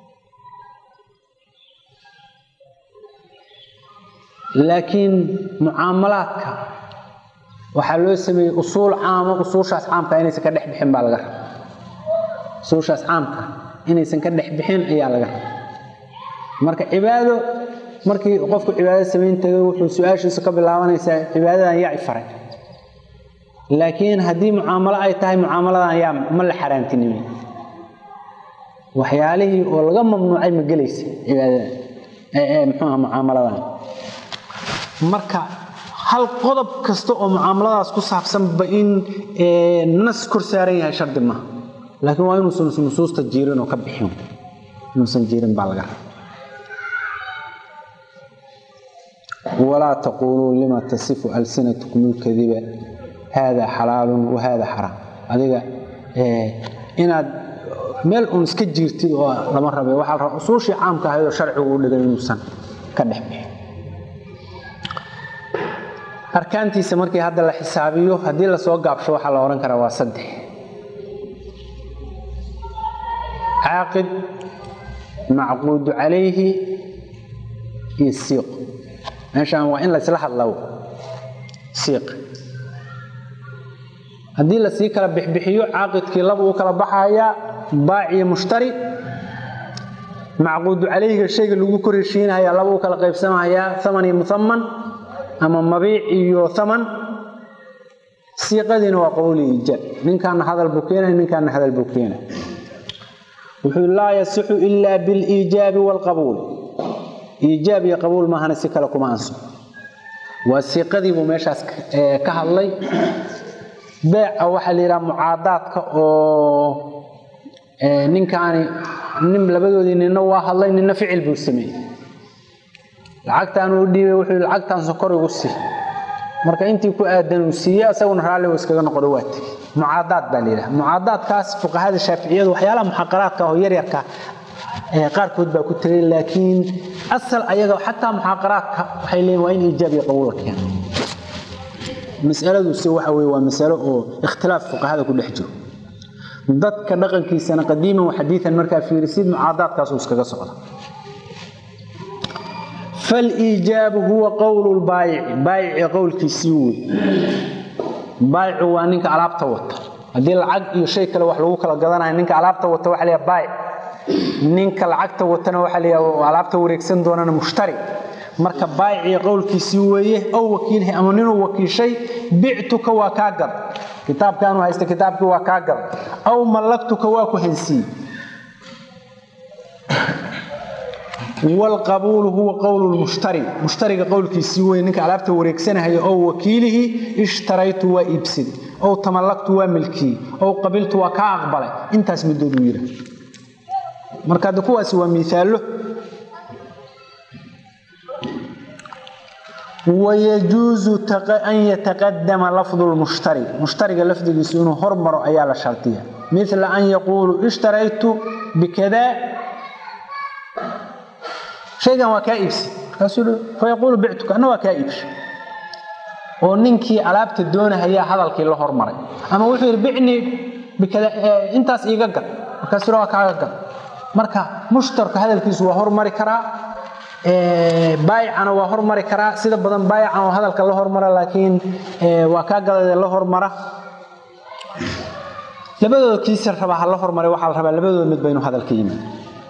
laakiin mucaamalaadka waxa loo sameeyay usul caam usuushaas caamka inaysan ka dhaxbixin baa laga rabaa usuushaas caamka inaysan ka dhaxbixin ayaa laga rabaa marka cibaado markii qofku cibaado sameeyay wuxuu su'aashiisa ka bilaabanaysaa cibaadadan yaa ifaray laakiin hadii mucaamalo ay tahay mucaamaladan yaa ma la xaraantinimay waxyaalihii oo laga mamnuucay ma galaysa cibaadada ee muxuu mucaamaladan marka hal qodob kasto oo mucaamaladaas ku saabsan ba in ee nas kor saaran yahay shardi ma laakiin waa inuu soo nusuusta jiiran oo ka bixiyo nusan jiiran baa laga ولا تقولوا لما تصف ألسنتكم الكذب هذا حلال وهذا حرام adiga ee inaad meel uun iska jiirtid oo lama rabay waxa la usuushi caamka ah oo sharcigu u dhigay inuusan ka dhaxbixin arkaantiisa markii hadda la xisaabiyo hadii la soo gaabsho waxa la oran karaa waa saddex aaqid macquud alayhi yasiq meeshaan waa in la isla hadlawo siiq hadii la sii kala bixbixiyo aaqidkii laba uu kala baxaya baaci mushtari macquud alayhi shayga lagu korishiinaya laba uu kala qaybsanaya thamani musamman ama mabiic iyo thaman siiqadina waa qowli ijab ninkan hadal bukeena ninkan hadal bukeena wuxuu la yasixu illa bil ijab wal qabul ijab iyo qabul ma hana si kala kuma anso waa siiqadii buu meeshaas ka hadlay baaca waxa la yiraahdaa mucaadaadka oo ee ninkaani nin labadoodii ninna waa hadlay ninna ficil buu sameeyay lacagtaan uu dhiibay wuxuu lacagtaan sokor ugu sii marka intii ku aadan uu siiyay asaguna raali uu iskaga noqdo waati mucaadaad baa leeyahay mucaadaadkaas fuqahada shaafiiciyadu waxyaalaha muxaqaraadka oo yar yarka ee qaar kood baa ku tagay laakiin asal ayaga xataa muxaqaraadka waxay leeyihiin waa in ijaab iyo qabuul keen mas'aladu si waxa weey waa mas'alo oo ikhtilaaf fuqahada ku dhex jiro dadka dhaqankiisana qadiiman wa xadiidan markaa fiirisid mucaadaadkaas uu iskaga socdo fal iijaab huwa qawlu al-baa'i' baa'i' qawlkiisii wey baa'i' waa ninka alaabta wata hadii lacag iyo shay kale wax lagu kala gadanayo ninka alaabta wata waxa la yahay baa'i' ninka lacagta watana waxa la yahay alaabta wareegsan doonana mushtari marka baa'i' qawlkiisii weeye oo wakiilhi ama ninuu wakiishay bi'tuka wa kaagad kitaabkaanu haysta kitaabkii waa kaagad aw malaktuka waa ku hansi wal qabul huwa qawl al mushtari mushtariga qawlkiisii weeye ninka alaabta wareegsanayo oo wakiilihi ishtaraytu wa ibsid oo tamallaktu wa milki oo qabiltu wa ka aqbalay intaas midoodu yira marka kuwaasi waa miisaalo ويجوز أن يتقدم لفظ المشتري مشتري لفظه يسونه هرمر أيال الشرطية مثل أن يقول اشتريت بكذا شيئا وكائبس فيقول بعتك أنا وكائبس وننكي علابت الدونة هي هذا الكي الله هرمر أما وحير بعني بكذا انت سيقاق كسروا كاقاق مركا مشترك هذا الكيس وهرمر كرا بايعنا waa hormari kara sida badan baayacan oo hadalka la hormara laakiin waa ka galay la hormara labadooda kiisar raba hal la hormaray waxa la rabaa labadooda mid baynu hadalka yimaad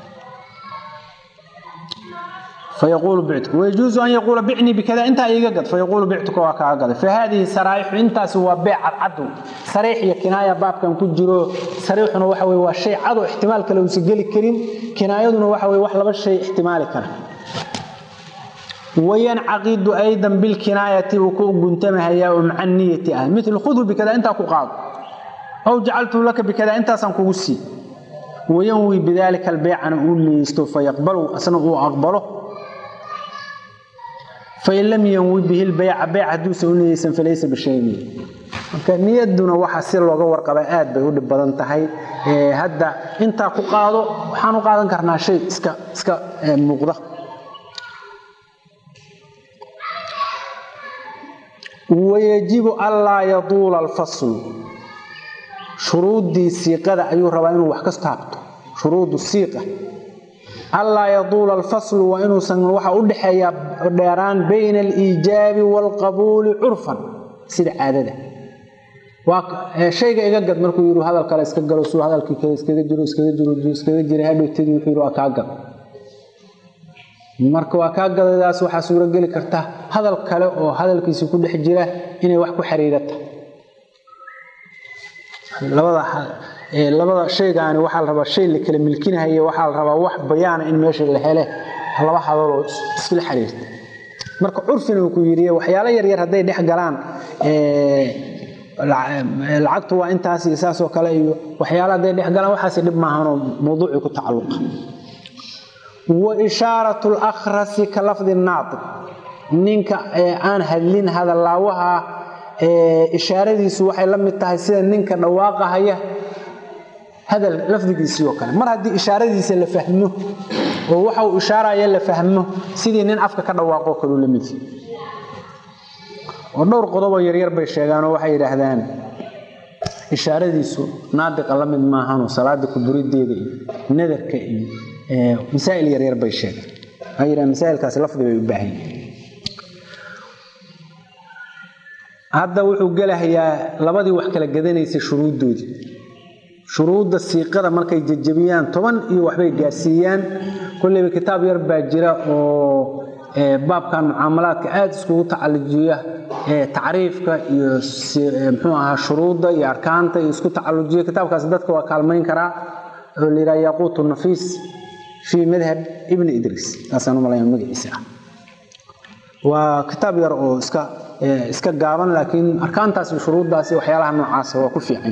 فيقول بعتك ويجوز أن يقول بعني بكذا انت ايقاد فيقول بعتك وكاقاد فهذه سرايح انت سوى بيع العدو سريح يا كنايه باب كان كجيرو سريحنا waxa way waa shay cad oo ihtimaal kale uu sigeli karin kinaayaduna waxa way wax laba shay ihtimaal kara وينعقد ايضا بالكنايه وكغنتمها يا مع النيه مثل خذ بكذا انت كقاد او جعلت لك بكذا انت سان كغسي وينوي بذلك البيع ان اقول لي استوفى يقبله اسنه هو اقبله فإن لم ينوي به البيع بيع حدوث ونيسا فليس بشيء كان يدنا waxa si looga warqaba aad bay u dhib badan tahay ee hadda inta ku qaado waxaan u qaadan karnaa shay iska iska muuqda ويجب alla يطول الفصل شروط السيقه ayuu rabaa inuu wax ka taabto شروط السيقه الله يطول الفصل وإنه سن وحا ودخيا دheeraan بين الإيجاب والقبول عرفا sida caadada waa shayga iga gad markuu yiri hadal kale iska galo soo hadalkii kale iska jiro iska jiro iska jiro hadhootid wuxuu yiri ka gad marka waa ka gadadaas waxa suura gali karta hadal kale oo hadalkiisa ku dhex jira inay wax ku xiriirata labada ee labada shaygaani waxa la rabaa shay la kala milkinayo waxa la rabaa wax bayaan in meesha la hele laba hadal oo isla xiriirta marka urfina uu ku yiriyo waxyaalo yar yar haday dhex galaan ee lacagtu waa intaas isaas oo kale iyo waxyaalo haday dhex galaan waxa si dib ma ahan mowduuci ku tacalluq wa isharatu al-akhras ka lafdhi an-naatiq ninka aan hadlin hadalaawaha ee ishaaradiisu waxay la mid tahay sida ninka dhawaaqahaya هذا لفظيسي وكله mar hadii ishaaradiisa la fahmo oo waxa uu ishaaraya la fahmo sidii nin afka ka dhawaaqo kale la mid oo dhowr qodob yar yar bay sheegaan oo waxay yiraahdaan ishaaradiisu naadiq la mid ma ahan salaada ku burideeda nadarka ee misaa'il yar yar bay sheegaan ayira misaa'ilkaas lafdi bay u baahan hadda wuxuu galahayaa labadii wax kala gadanaysa shuruudoodii شروط السيقه markay jajabiyaan toban iyo waxbay gaarsiiyaan kulli kitaab yar baa jira oo ee baabkan muamalaadka aad isku tacallujiya ee taariifka iyo muxuu ahaa shuruuda iyo arkaanta isku tacallujiya kitaabkaas dadka waa kaalmeyn kara oo la yiraahdo yaqut an-nafis fi madhhab ibn idris taasana malayn magaciisa waa kitaab yar oo iska iska gaaban laakiin arkaantaas iyo shuruudaas waxyaalaha noocaas waa ku fiican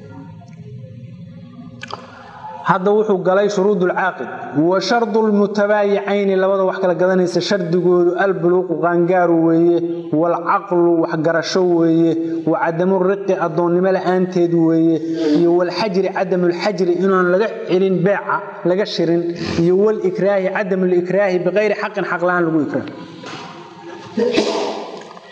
هذا وحو قالي شروط العاقد وشرط المتبايعين لبدا wax kala gadanaysa shardigoodu albuluq qaangaar weeye wal aql wax garasho weeye wa adam riqi adoonnimo la'aanteed weeye iyo wal hajr adam al hajr inaan laga cilin beeca laga shirin iyo wal ikraahi adam al ikraahi bighayri haqqin haq laan lagu ikraah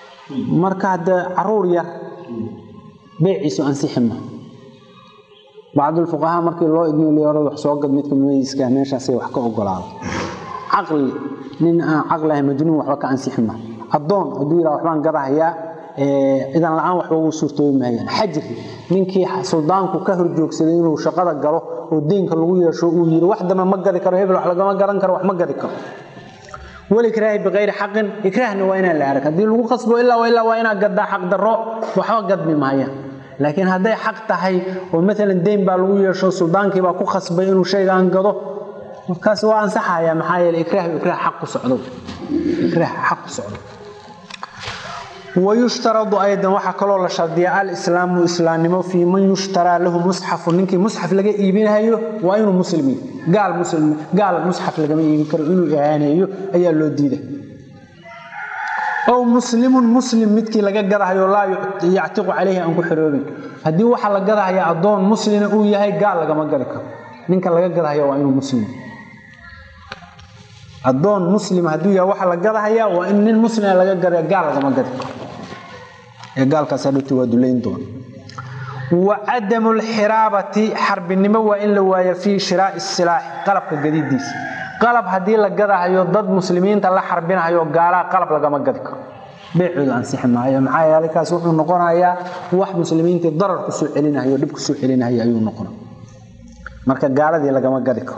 marka hada aruur yar beeciisu ansixima بعض الفقهاء markii loo idmo leeyahay wax soo gad midka meeyska meeshaas ay wax ka ogolaado aqli nin aqlaha majnuun waxba ka ansixma adoon hadii ila waxbaan gadahayaa ee idan la'aan wax ugu suurtooy maayaan xajir ninkii suldaanku ka horjoogsaday inuu shaqada galo oo deynka lagu yeesho uu yiri wax dama ma gadi karo hebel wax laga ma garan karo wax ma gadi karo wali kiraahi biqayri xaqin ikraahna waa inaan la arag hadii lagu qasbo ilaa waa ilaa waa inaa gadaa xaq daro waxba gadmi maayaan laakiin haday xaq tahay oo midna deyn baa lagu yeesho suldaankii baa ku qasbay inuu shaygan gado markaas waa ansaxaya maxaa yeelay ikraah ikraah xaq ku socdo ikraah xaq ku socdo ويشترط ايضا waxa kale la shardiyaa al-islaamu islaamnimo fi man yushtara lahu mushaf ninki mushaf laga iibinayo waa inuu muslimi gaal muslim gaal mushaf laga iibin karo inuu yaanayo ayaa loo diiday oo muslimun muslim midkii laga gadahayo la yactiqu calayhi an ku xiroobin hadii waxa la gadahayo adoon muslim uu yahay gaal laga ma gadi karo ninka laga gadahayo waa inuu muslim adoon muslim hadii yaa waxa la gadahayo waa in nin muslim laga gadayo gaal laga ma gadi karo قال كسرت ودلين دون وعدم الحرابة حرب النمو وإن لوايا في شراء السلاح قلب الجديد ديس قلب هدي لقدها هيو ضد مسلمين تلا حربين هيو قالا قلب لقى مقدك بيعود عن سحن معايا معايا لك سوق النقرة هيا واحد مسلمين تضرر كسوء علينا هيو دب كسوء علينا هيا أيو النقرة مركا قالا دي لقى مقدك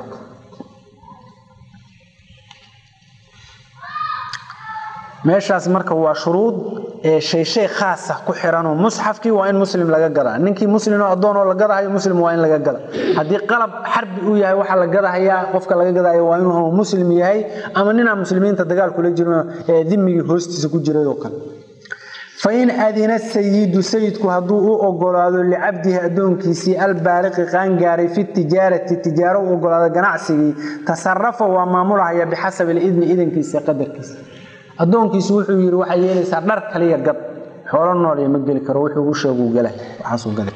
meeshaas marka waa shuruud ee shay shay khaas ah ku xiran oo mushafki waa in muslim laga gala ninkii muslim oo adoon oo laga gadayo muslim waa in laga gala hadii qalab xarbi uu yahay waxa la gadaya qofka laga gadayo waa inuu muslim yahay ama nina muslimiinta dagaal kula jiro ee dhimigi hoostiisa ku jiray oo kale فإن أذن السيد سيدك هدو أقولاد لعبده أدونكيسي البالغ قانقاري في التجارة التجارة وأقولاد قناعسي تصرف ومامولها بحسب الإذن إذن كيسي قدر كيسي adoonkiisu wuxuu yiri waxa yeelaysaa dhar kaliya gab xoolo nool ma gali karo wuxuu u sheego galay waxa soo galay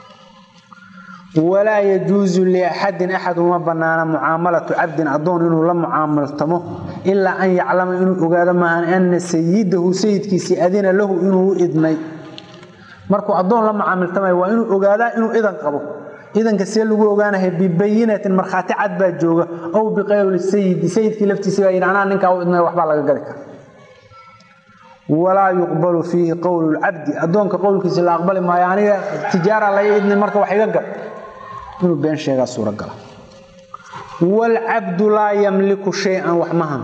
wala yajuzu li ahadin ahad ma banaana muamalatu abdin adoon inuu la muamaltamo illa an ya'lama inuu ogaado maahan an sayyidahu sayyidkiisi adina lahu inuu idmay markuu adoon la muamaltamay waa inuu ogaado inuu idan qabo idanka si lagu ogaanahay bi bayinatin marxaati cad baa jooga oo bi qeyl sayyid sayyidkii laftiisa ay raanaan ninka uu idmay waxba laga gali karo ولا يقبل فيه قول العبد أدونك قولك سلا أقبل ما يعني تجارة لا يدني مركب وحيقق إنه بين شيء صورة قلا والعبد لا يملك شيئا وحمها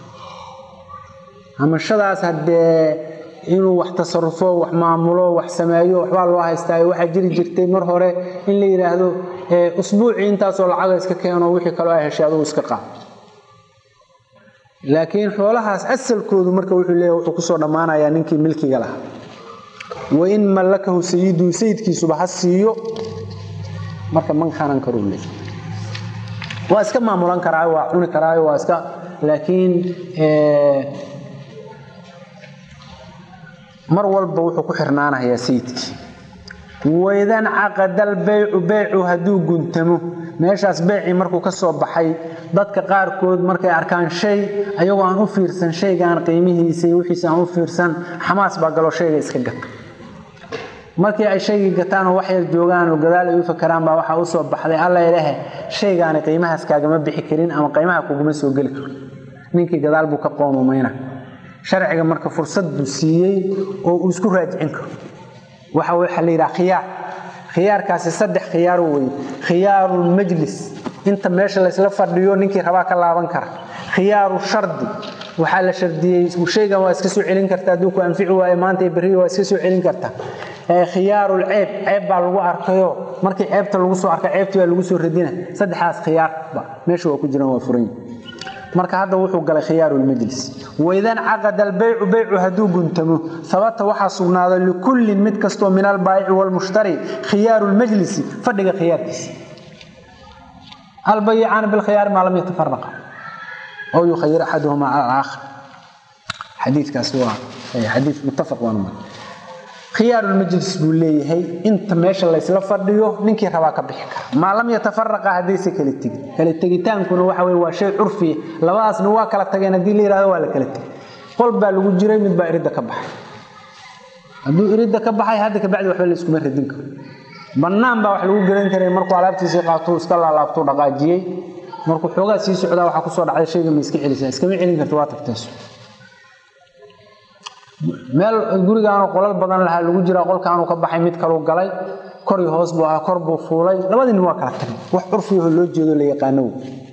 أما الشخص هذا إنه وحتصرفه وحمعمله وحسمايه وحوال الله يستعي وحجري جرتي مرهورة إن اللي يرهدو أسبوعي انت أصول العقل إسكاكيانو وحي كلاها هشيادو إسكاقا لكن xoolahaas asalkoodu marka wuxuu leeyahay wuxuu ku soo dhamaanaya ninkii milkiga lahaa wa in malakahu sayyidu sayyidkiisu bahasiyo marka man xanan karo leeyahay waa iska maamulan karaa waa cuni karaa waa iska laakiin ee mar walba wuxuu ku xirnaanayaa sayidkii waydan aqadal bay'u bay'u haduu guntamo meeshaas bay'i markuu ka soo baxay dadka qaar kood markay arkaan shay ayagoo aan u fiirsan shaygan qiimihiisa iyo wixiisa aan u fiirsan xamaas baa galo shayga iska gato markii ay shayga gataan wax yar joogaan oo gadaal ay u fakaraan baa waxa uu soo baxday alla ilaahay shaygan qiimahaas kaaga ma bixi karin ama qiimaha kugu soo gali karo ninkii gadaal buu ka qoomayna sharciga marka fursad buu siiyay oo uu isku raajicin karo waxa uu xalliyaa khiyaar khiyaarkaasi saddex khiyaar weey khiyaarul majlis inta meesha la isla fadhiyo ninkii raba ka laaban kara khiyaaru shardi waxa la shardiyay shaygan waa iska soo celin kartaa duu ku anfici waayo maanta bariyo waa iska soo celin kartaa ee khiyaarul ceeb ceeb baa lagu arkayo markii ceebta lagu soo arka ceebta waa lagu soo radina saddexaas khiyaar meesha waa ku jiraan waa furan marka hadda wuxuu galay khiyaarul majlis waydan aqada al-bay'u bay'u hadu guntamo sabata waxa sugnaada li kulli mid kasto min al-bay'i wal mushtari khiyarul majlis fadhiga khiyarkiisa al-bay'an bil khiyar ma lam yatafarraqa aw yukhayyir ahaduhuma ala al-akhar hadith kaswa ay hadith muttafaq wa anma khiyarul majlis buleeyahay inta meesha la isla fadhiyo ninkii raba ka bixi kara ma lam yatafarraqa hadisi kala tigi kala tagitaankuna waxa way waa shay urfi labadaasna waa kala tageen hadii la yiraahdo waa la kala tagi qolba lagu jiray mid baa irida ka baxay haduu irida ka baxay hadda ka bacdi waxba la isku radin karo bannaan baa wax lagu garan karay markuu alaabtiisa qaato iska laalaabto dhaqaajiyay markuu xoogaa sii socdaa waxa ku soo dhacay shayga ma iska celisay iska ma celin karto waa tagtayso meel gurigaan qolal badan laha lagu jira qolkaan uu ka baxay mid kale uu galay kor iyo hoos buu kor buu fuulay labadii waa kala tagay wax urfiyo loo jeedo la yaqaano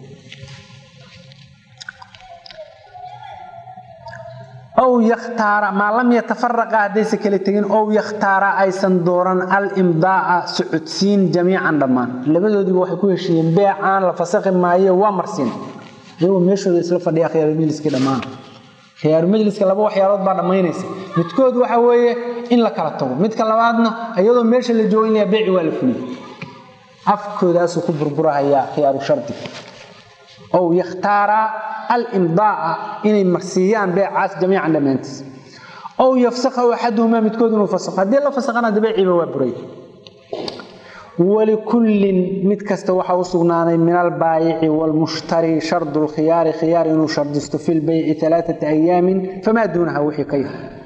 أو يختار ما لم يتفرق هذيس كلتين أو يختار أيضا دورا الإمضاء سعودسين جميعا دمان لبدو دي واحد كل شيء بيعان لفسق ما هي ومرسين هو مشوا يسلف دي خيار المجلس كده مان خيار المجلس كلا بو خيارات بعد ما ينسى متكود waxa weeye in la kala tago midka labaadna ayadoo meesha la joogay beeci wala fuli afkoodaas ku burburaya khiyaaru shardi أو يختار الإمضاء إن المرسيان بيعاس جميعا دمانتس أو يفسخه أحدهما متكود وفسخ هذه الله فسخنا دبيعي بوابري ولكل متكست وحا وصغناني من البائع والمشتري شرط الخيار خيار إنه شرط في البيع ثلاثة أيام فما دونها وحي كيف